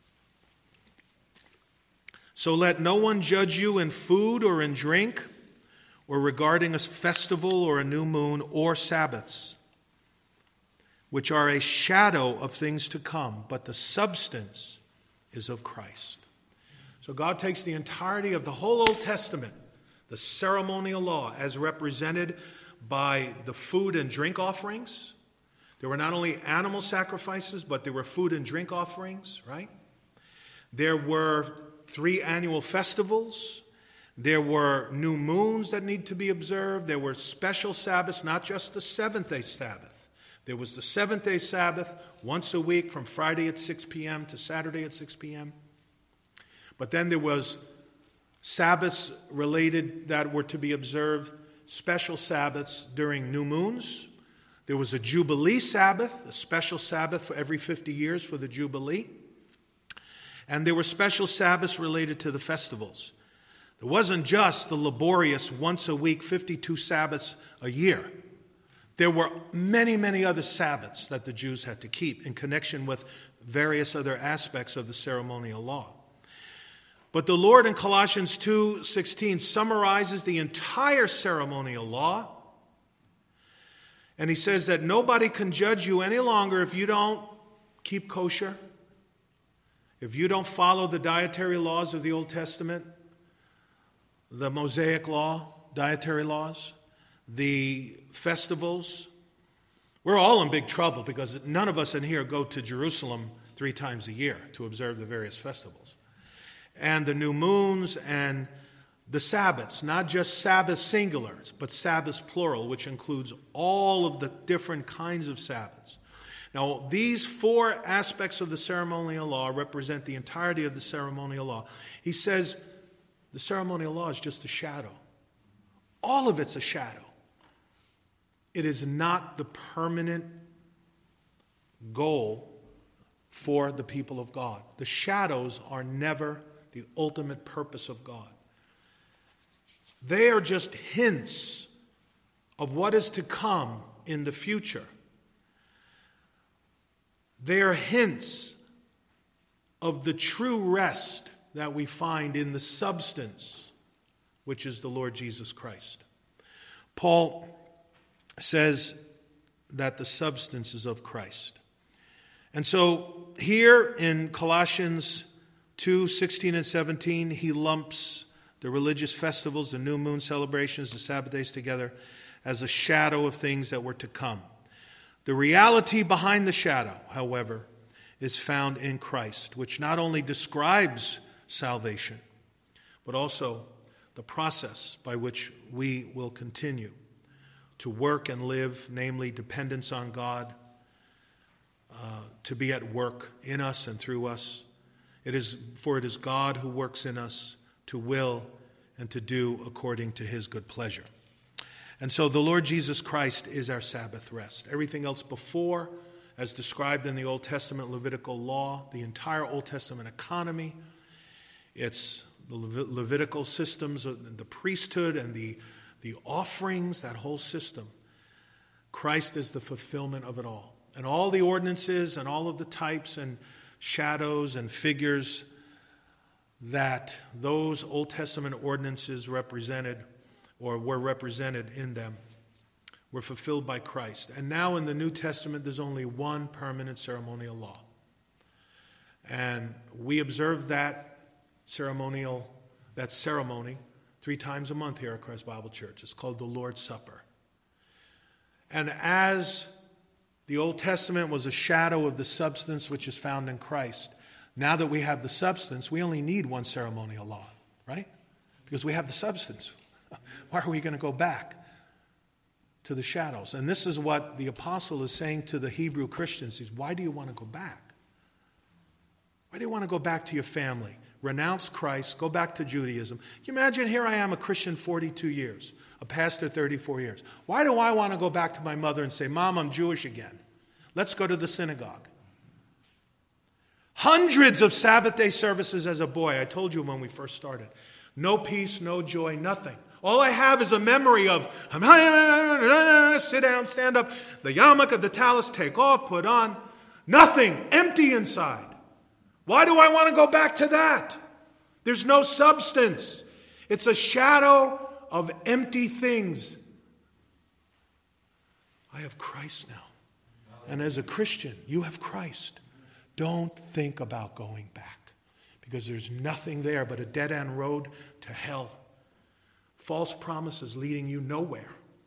So let no one judge you in food or in drink, or regarding a festival or a new moon or Sabbaths, which are a shadow of things to come, but the substance is of Christ. So God takes the entirety of the whole Old Testament, the ceremonial law, as represented by the food and drink offerings. There were not only animal sacrifices, but there were food and drink offerings, right? There were 3 annual festivals. There were new moons that need to be observed. There were special Sabbaths, not just the seventh-day Sabbath. There was the seventh-day Sabbath once a week from Friday at 6 p.m. to Saturday at 6 p.m. But then there was Sabbaths related that were to be observed, special Sabbaths during new moons. There was a Jubilee Sabbath, a special Sabbath for every 50 years for the Jubilee. And there were special Sabbaths related to the festivals. It wasn't just the laborious once a week, 52 Sabbaths a year. There were many, many other Sabbaths that the Jews had to keep in connection with various other aspects of the ceremonial law. But the Lord in Colossians 2:16 summarizes the entire ceremonial law. And he says that nobody can judge you any longer if you don't keep kosher, if you don't follow the dietary laws of the Old Testament, the Mosaic law, dietary laws, the festivals. We're all in big trouble because none of us in here go to Jerusalem 3 times a year to observe the various festivals. And the new moons and the Sabbaths, not just Sabbath singulars, but Sabbaths plural, which includes all of the different kinds of Sabbaths. Now, these 4 aspects of the ceremonial law represent the entirety of the ceremonial law. He says the ceremonial law is just a shadow. All of it's a shadow. It is not the permanent goal for the people of God. The shadows are never the ultimate purpose of God. They are just hints of what is to come in the future. They are hints of the true rest that we find in the substance, which is the Lord Jesus Christ. Paul says that the substance is of Christ. And so here in Colossians 2:16 and 17, he lumps the religious festivals, the new moon celebrations, the Sabbath days together as a shadow of things that were to come. The reality behind the shadow, however, is found in Christ, which not only describes salvation, but also the process by which we will continue to work and live, namely dependence on God, to be at work in us and through us. It is God who works in us to will and to do according to his good pleasure. And so the Lord Jesus Christ is our Sabbath rest. Everything else before, as described in the Old Testament Levitical law, the entire Old Testament economy, it's the Levitical systems, the priesthood and the offerings, that whole system. Christ is the fulfillment of it all. And all the ordinances and all of the types and shadows and figures that those Old Testament ordinances represented or were represented in them were fulfilled by Christ. And now in the New Testament, there's only one permanent ceremonial law. And we observe that ceremony 3 times a month here at Christ Bible Church. It's called the Lord's Supper. And as the Old Testament was a shadow of the substance which is found in Christ, now that we have the substance, we only need one ceremonial law, right? Because we have the substance. Why are we going to go back to the shadows? And this is what the apostle is saying to the Hebrew Christians. He says, why do you want to go back? Why do you want to go back to your family? Renounce Christ, go back to Judaism. Can you imagine, here I am, a Christian 42 years, a pastor 34 years. Why do I want to go back to my mother and say, Mom, I'm Jewish again. Let's go to the synagogue. Hundreds of Sabbath day services as a boy. I told you when we first started. No peace, no joy, nothing. All I have is a memory of, sit down, stand up, the yarmulke, the tallis, take off, put on. Nothing, empty inside. Why do I want to go back to that? There's no substance. It's a shadow of empty things. I have Christ now. And as a Christian, you have Christ. Don't think about going back, because there's nothing there but a dead-end road to hell. False promises leading you nowhere.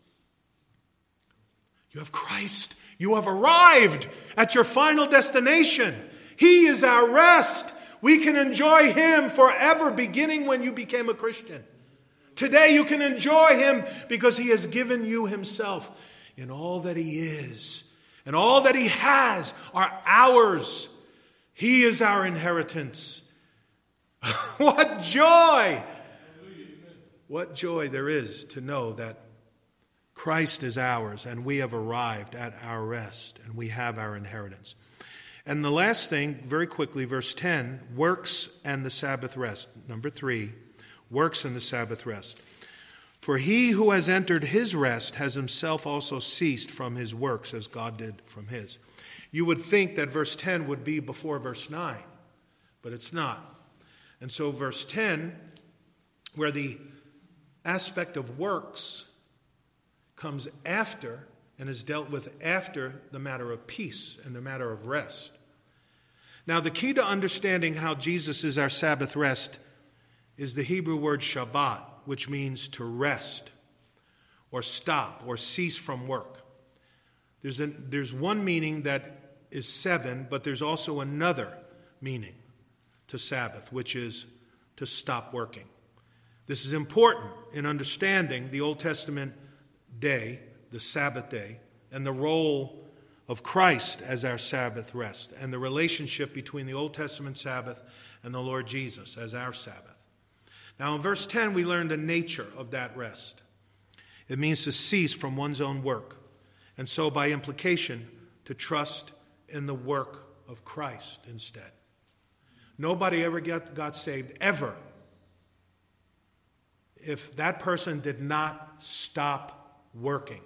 You have Christ. You have arrived at your final destination. He is our rest. We can enjoy him forever, beginning when you became a Christian. Today you can enjoy him because he has given you himself. And all that he is and all that he has are ours. He is our inheritance. What joy! What joy there is to know that Christ is ours and we have arrived at our rest and we have our inheritance. And the last thing, very quickly, verse 10, works and the Sabbath rest. Number 3, works in the Sabbath rest. For he who has entered his rest has himself also ceased from his works as God did from his. You would think that verse 10 would be before verse 9, but it's not. And so verse 10, where the aspect of works comes after and is dealt with after the matter of peace and the matter of rest. Now, the key to understanding how Jesus is our Sabbath rest is the Hebrew word Shabbat, which means to rest or stop or cease from work. There's one meaning that is 7, but there's also another meaning to Sabbath, which is to stop working. This is important in understanding the Old Testament day, the Sabbath day, and the role of Christ as our Sabbath rest, and the relationship between the Old Testament Sabbath and the Lord Jesus as our Sabbath. Now in verse 10 we learn the nature of that rest. It means to cease from one's own work, and so by implication to trust in the work of Christ instead. Nobody ever got saved, ever, if that person did not stop working.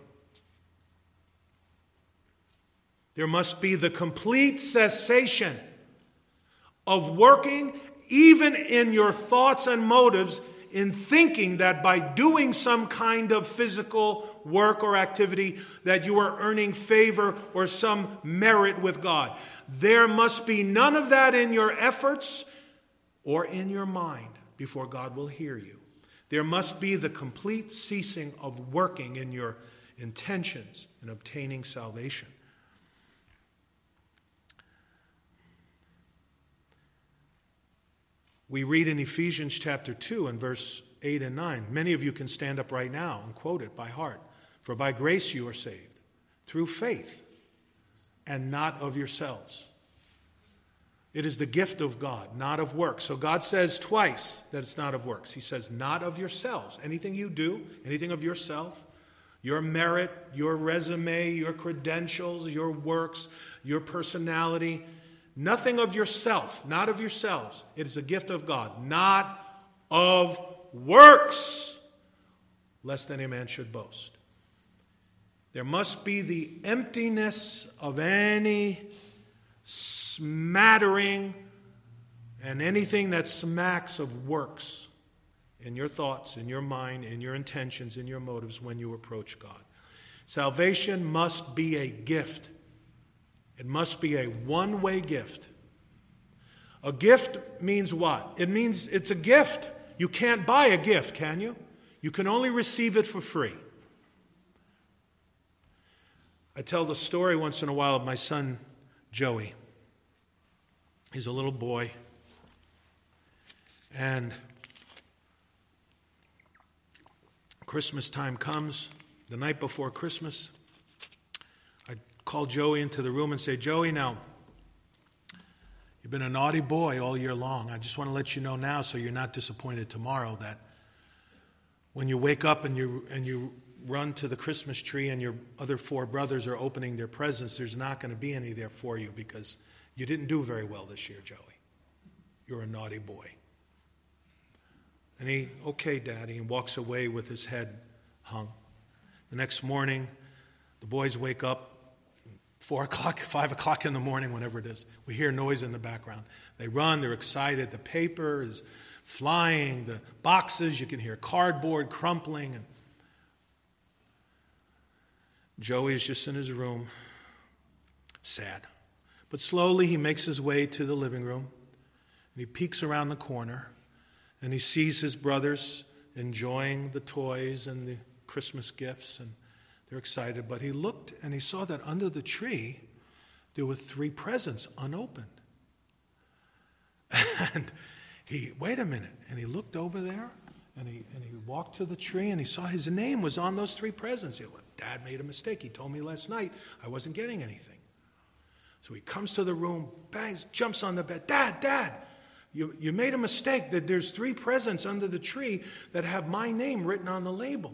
There must be the complete cessation of working, even in your thoughts and motives, in thinking that by doing some kind of physical work or activity that you are earning favor or some merit with God. There must be none of that in your efforts or in your mind before God will hear you. There must be the complete ceasing of working in your intentions in obtaining salvation. We read in Ephesians chapter 2 and verse 8 and 9. Many of you can stand up right now and quote it by heart. For by grace you are saved, through faith, and not of yourselves. It is the gift of God, not of works. So God says twice that it's not of works. He says not of yourselves. Anything you do, anything of yourself, your merit, your resume, your credentials, your works, your personality, nothing of yourself, not of yourselves. It is a gift of God, not of works, lest any man should boast. There must be the emptiness of any smattering and anything that smacks of works in your thoughts, in your mind, in your intentions, in your motives when you approach God. Salvation must be a gift. It must be a one-way gift. A gift means what? It means it's a gift. You can't buy a gift, can you? You can only receive it for free. I tell the story once in a while of my son, Joey. He's a little boy. And Christmas time comes, the night before Christmas. I call Joey into the room and say, Joey, now, you've been a naughty boy all year long. I just want to let you know now so you're not disappointed tomorrow that when you wake up and you run to the Christmas tree and your other 4 brothers are opening their presents, there's not going to be any there for you because you didn't do very well this year, Joey. You're a naughty boy. And he, okay, Daddy, and walks away with his head hung. The next morning, the boys wake up, 4 o'clock, 5 o'clock in the morning, whenever it is. We hear noise in the background. They run, they're excited. The paper is flying, the boxes, you can hear cardboard crumpling. And Joey's just in his room, sad. But slowly he makes his way to the living room, and he peeks around the corner, and he sees his brothers enjoying the toys and the Christmas gifts, and they're excited. But he looked and he saw that under the tree there were 3 presents unopened. And he, wait a minute, and he looked over there, and he walked to the tree, and he saw his name was on those 3 presents. He said, well, Dad made a mistake. He told me last night I wasn't getting anything. So he comes to the room, bangs, jumps on the bed. Dad, you made a mistake. That there's 3 presents under the tree that have my name written on the label.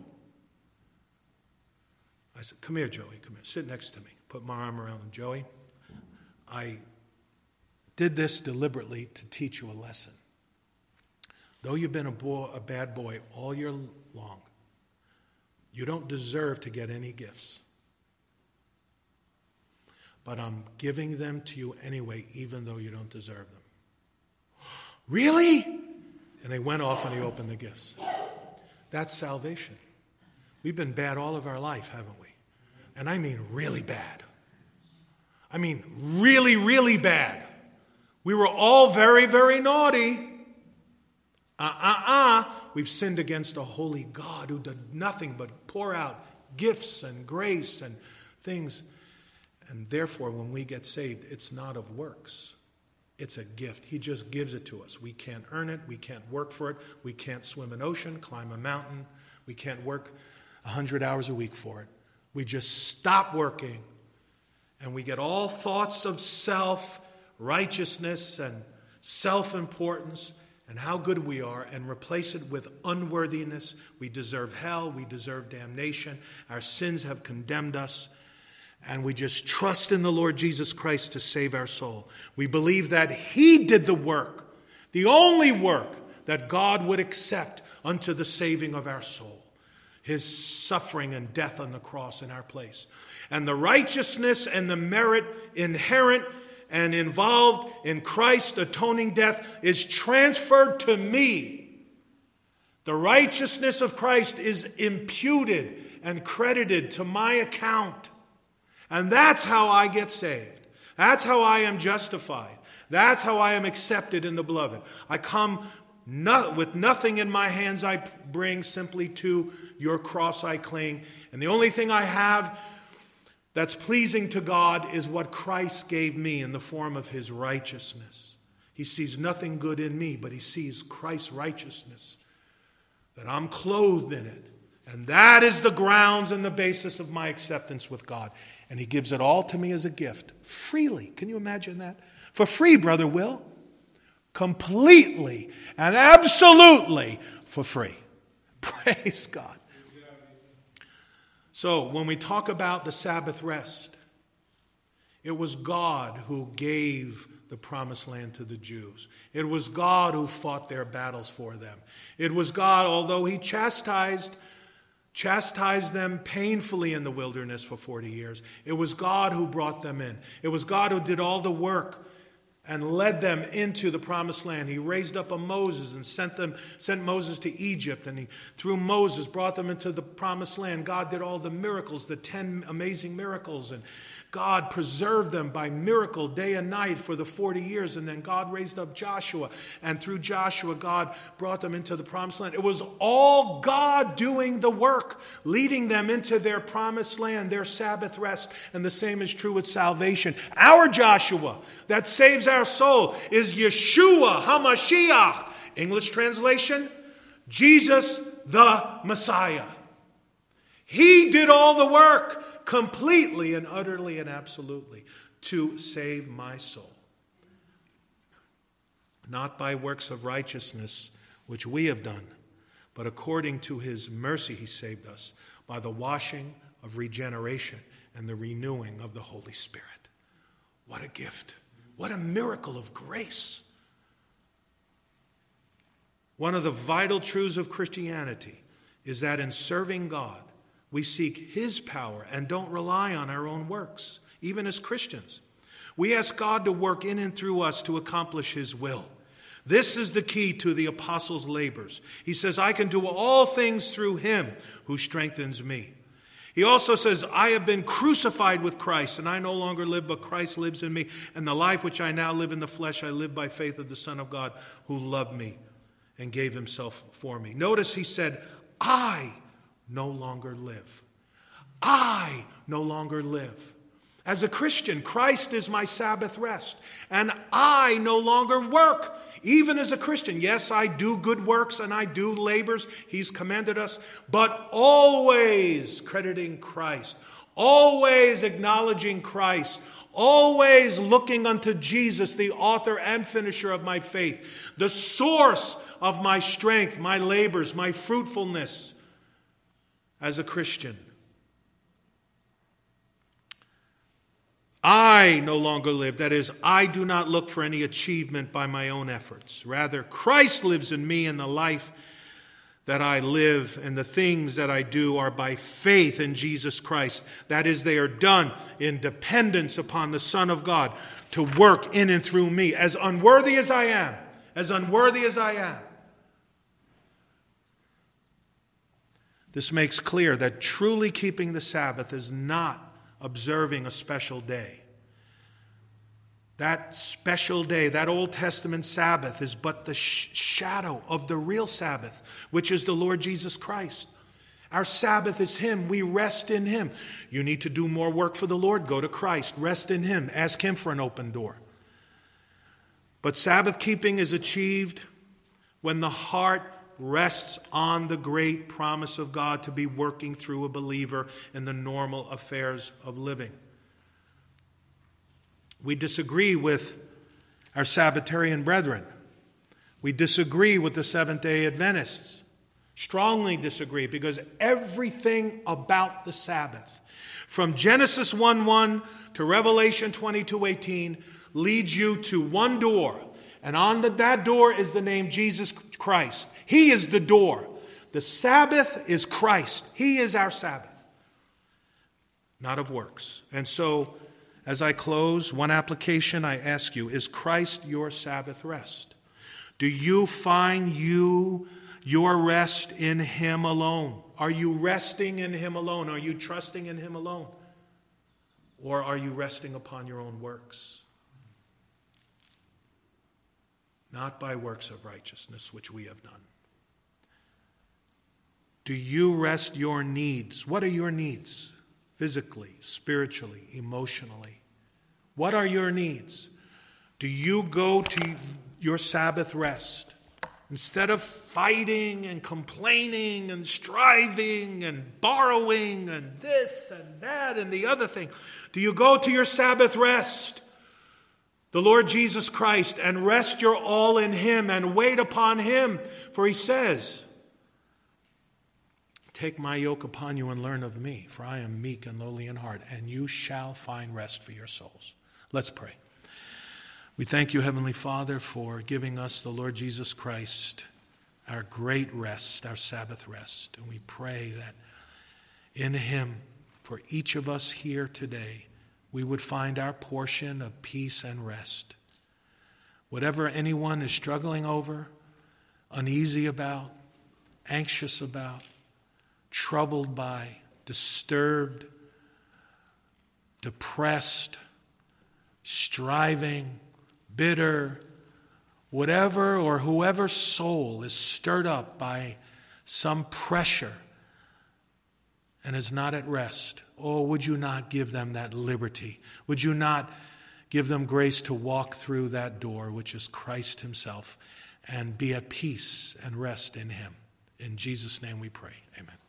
I said, come here, Joey, come here. Sit next to me. Put my arm around him. Joey, I did this deliberately to teach you a lesson. though you've been a bad boy all year long, you don't deserve to get any gifts. But I'm giving them to you anyway, even though you don't deserve them. Really? And they went off and he opened the gifts. That's salvation. We've been bad all of our life, haven't we? And I mean really bad. I mean really, really bad. We were all very, very naughty. We've sinned against a holy God who did nothing but pour out gifts and grace and things. And therefore, when we get saved, it's not of works. It's a gift. He just gives it to us. We can't earn it. We can't work for it. We can't swim an ocean, climb a mountain. We can't work 100 hours a week for it. We just stop working. And we get all thoughts of self-righteousness and self-importance and how good we are and replace it with unworthiness. We deserve hell. We deserve damnation. Our sins have condemned us. And we just trust in the Lord Jesus Christ to save our soul. We believe that He did the work, the only work that God would accept unto the saving of our soul. His suffering and death on the cross in our place. And the righteousness and the merit inherent and involved in Christ's atoning death is transferred to me. The righteousness of Christ is imputed and credited to my account. And that's how I get saved. That's how I am justified. That's how I am accepted in the beloved. I come with nothing in my hands I bring, simply to your cross I cling. And the only thing I have that's pleasing to God is what Christ gave me in the form of His righteousness. He sees nothing good in me, but He sees Christ's righteousness, that I'm clothed in it. And that is the grounds and the basis of my acceptance with God. And He gives it all to me as a gift, freely. Can you imagine that? For free, Brother Will. Completely and absolutely for free. Praise God. So when we talk about the Sabbath rest, it was God who gave the promised land to the Jews. It was God who fought their battles for them. It was God, although He chastised them painfully in the wilderness for 40 years. It was God who brought them in. It was God who did all the work and led them into the promised land. He raised up a Moses and sent Moses to Egypt, and He, through Moses, brought them into the promised land. God did all the miracles, the 10 amazing miracles, and God preserved them by miracle day and night for the 40 years. And then God raised up Joshua, and through Joshua, God brought them into the promised land. It was all God doing the work, leading them into their promised land, their Sabbath rest. And the same is true with salvation. Our Joshua that saves our soul is Yeshua HaMashiach. English translation, Jesus the Messiah. He did all the work completely and utterly and absolutely to save my soul. Not by works of righteousness which we have done, but according to His mercy He saved us by the washing of regeneration and the renewing of the Holy Spirit. What a gift. What a miracle of grace. One of the vital truths of Christianity is that in serving God, we seek His power and don't rely on our own works, even as Christians. We ask God to work in and through us to accomplish His will. This is the key to the apostles' labors. He says, I can do all things through Him who strengthens me. He also says, I have been crucified with Christ, and I no longer live, but Christ lives in me. And the life which I now live in the flesh, I live by faith of the Son of God who loved me and gave Himself for me. Notice He said, I no longer live. I no longer live. As a Christian, Christ is my Sabbath rest, and I no longer work. Even as a Christian, yes, I do good works and I do labors. He's commanded us, but always crediting Christ, always acknowledging Christ, always looking unto Jesus, the author and finisher of my faith, the source of my strength, my labors, my fruitfulness as a Christian. I I no longer live. That is, I do not look for any achievement by my own efforts. Rather, Christ lives in me, and the life that I live and the things that I do are by faith in Jesus Christ. That is, they are done in dependence upon the Son of God to work in and through me. As unworthy as I am, this makes clear that truly keeping the Sabbath is not observing a special day. That special day, that Old Testament Sabbath, is but the shadow of the real Sabbath, which is the Lord Jesus Christ. Our Sabbath is Him. We rest in Him. You need to do more work for the Lord? Go to Christ. Rest in Him. Ask Him for an open door. But Sabbath keeping is achieved when the heart rests on the great promise of God to be working through a believer in the normal affairs of living. We disagree with our Sabbatarian brethren. We disagree with the Seventh-day Adventists. Strongly disagree, because everything about the Sabbath, from Genesis 1:1 to Revelation 22:18, leads you to one door. And on that door is the name Jesus Christ. He is the door. The Sabbath is Christ. He is our Sabbath, not of works. And so, as I close, one application I ask you, is Christ your Sabbath rest? Do you find your rest in Him alone? Are you resting in Him alone? Are you trusting in Him alone? Or are you resting upon your own works? Not by works of righteousness which we have done. Do you rest your needs? What are your needs? Physically, spiritually, emotionally. What are your needs? Do you go to your Sabbath rest instead of fighting and complaining and striving and borrowing and this and that and the other thing? Do you go to your Sabbath rest, the Lord Jesus Christ, and rest your all in Him and wait upon Him? For He says, "Take my yoke upon you and learn of me, for I am meek and lowly in heart, and you shall find rest for your souls." Let's pray. We thank you, Heavenly Father, for giving us the Lord Jesus Christ, our great rest, our Sabbath rest. And we pray that in Him, for each of us here today, we would find our portion of peace and rest. Whatever anyone is struggling over, uneasy about, anxious about, troubled by, disturbed, depressed, striving, bitter, whatever or whoever's soul is stirred up by some pressure and is not at rest, oh, would you not give them that liberty? Would you not give them grace to walk through that door, which is Christ Himself, and be at peace and rest in Him? In Jesus' name we pray. Amen.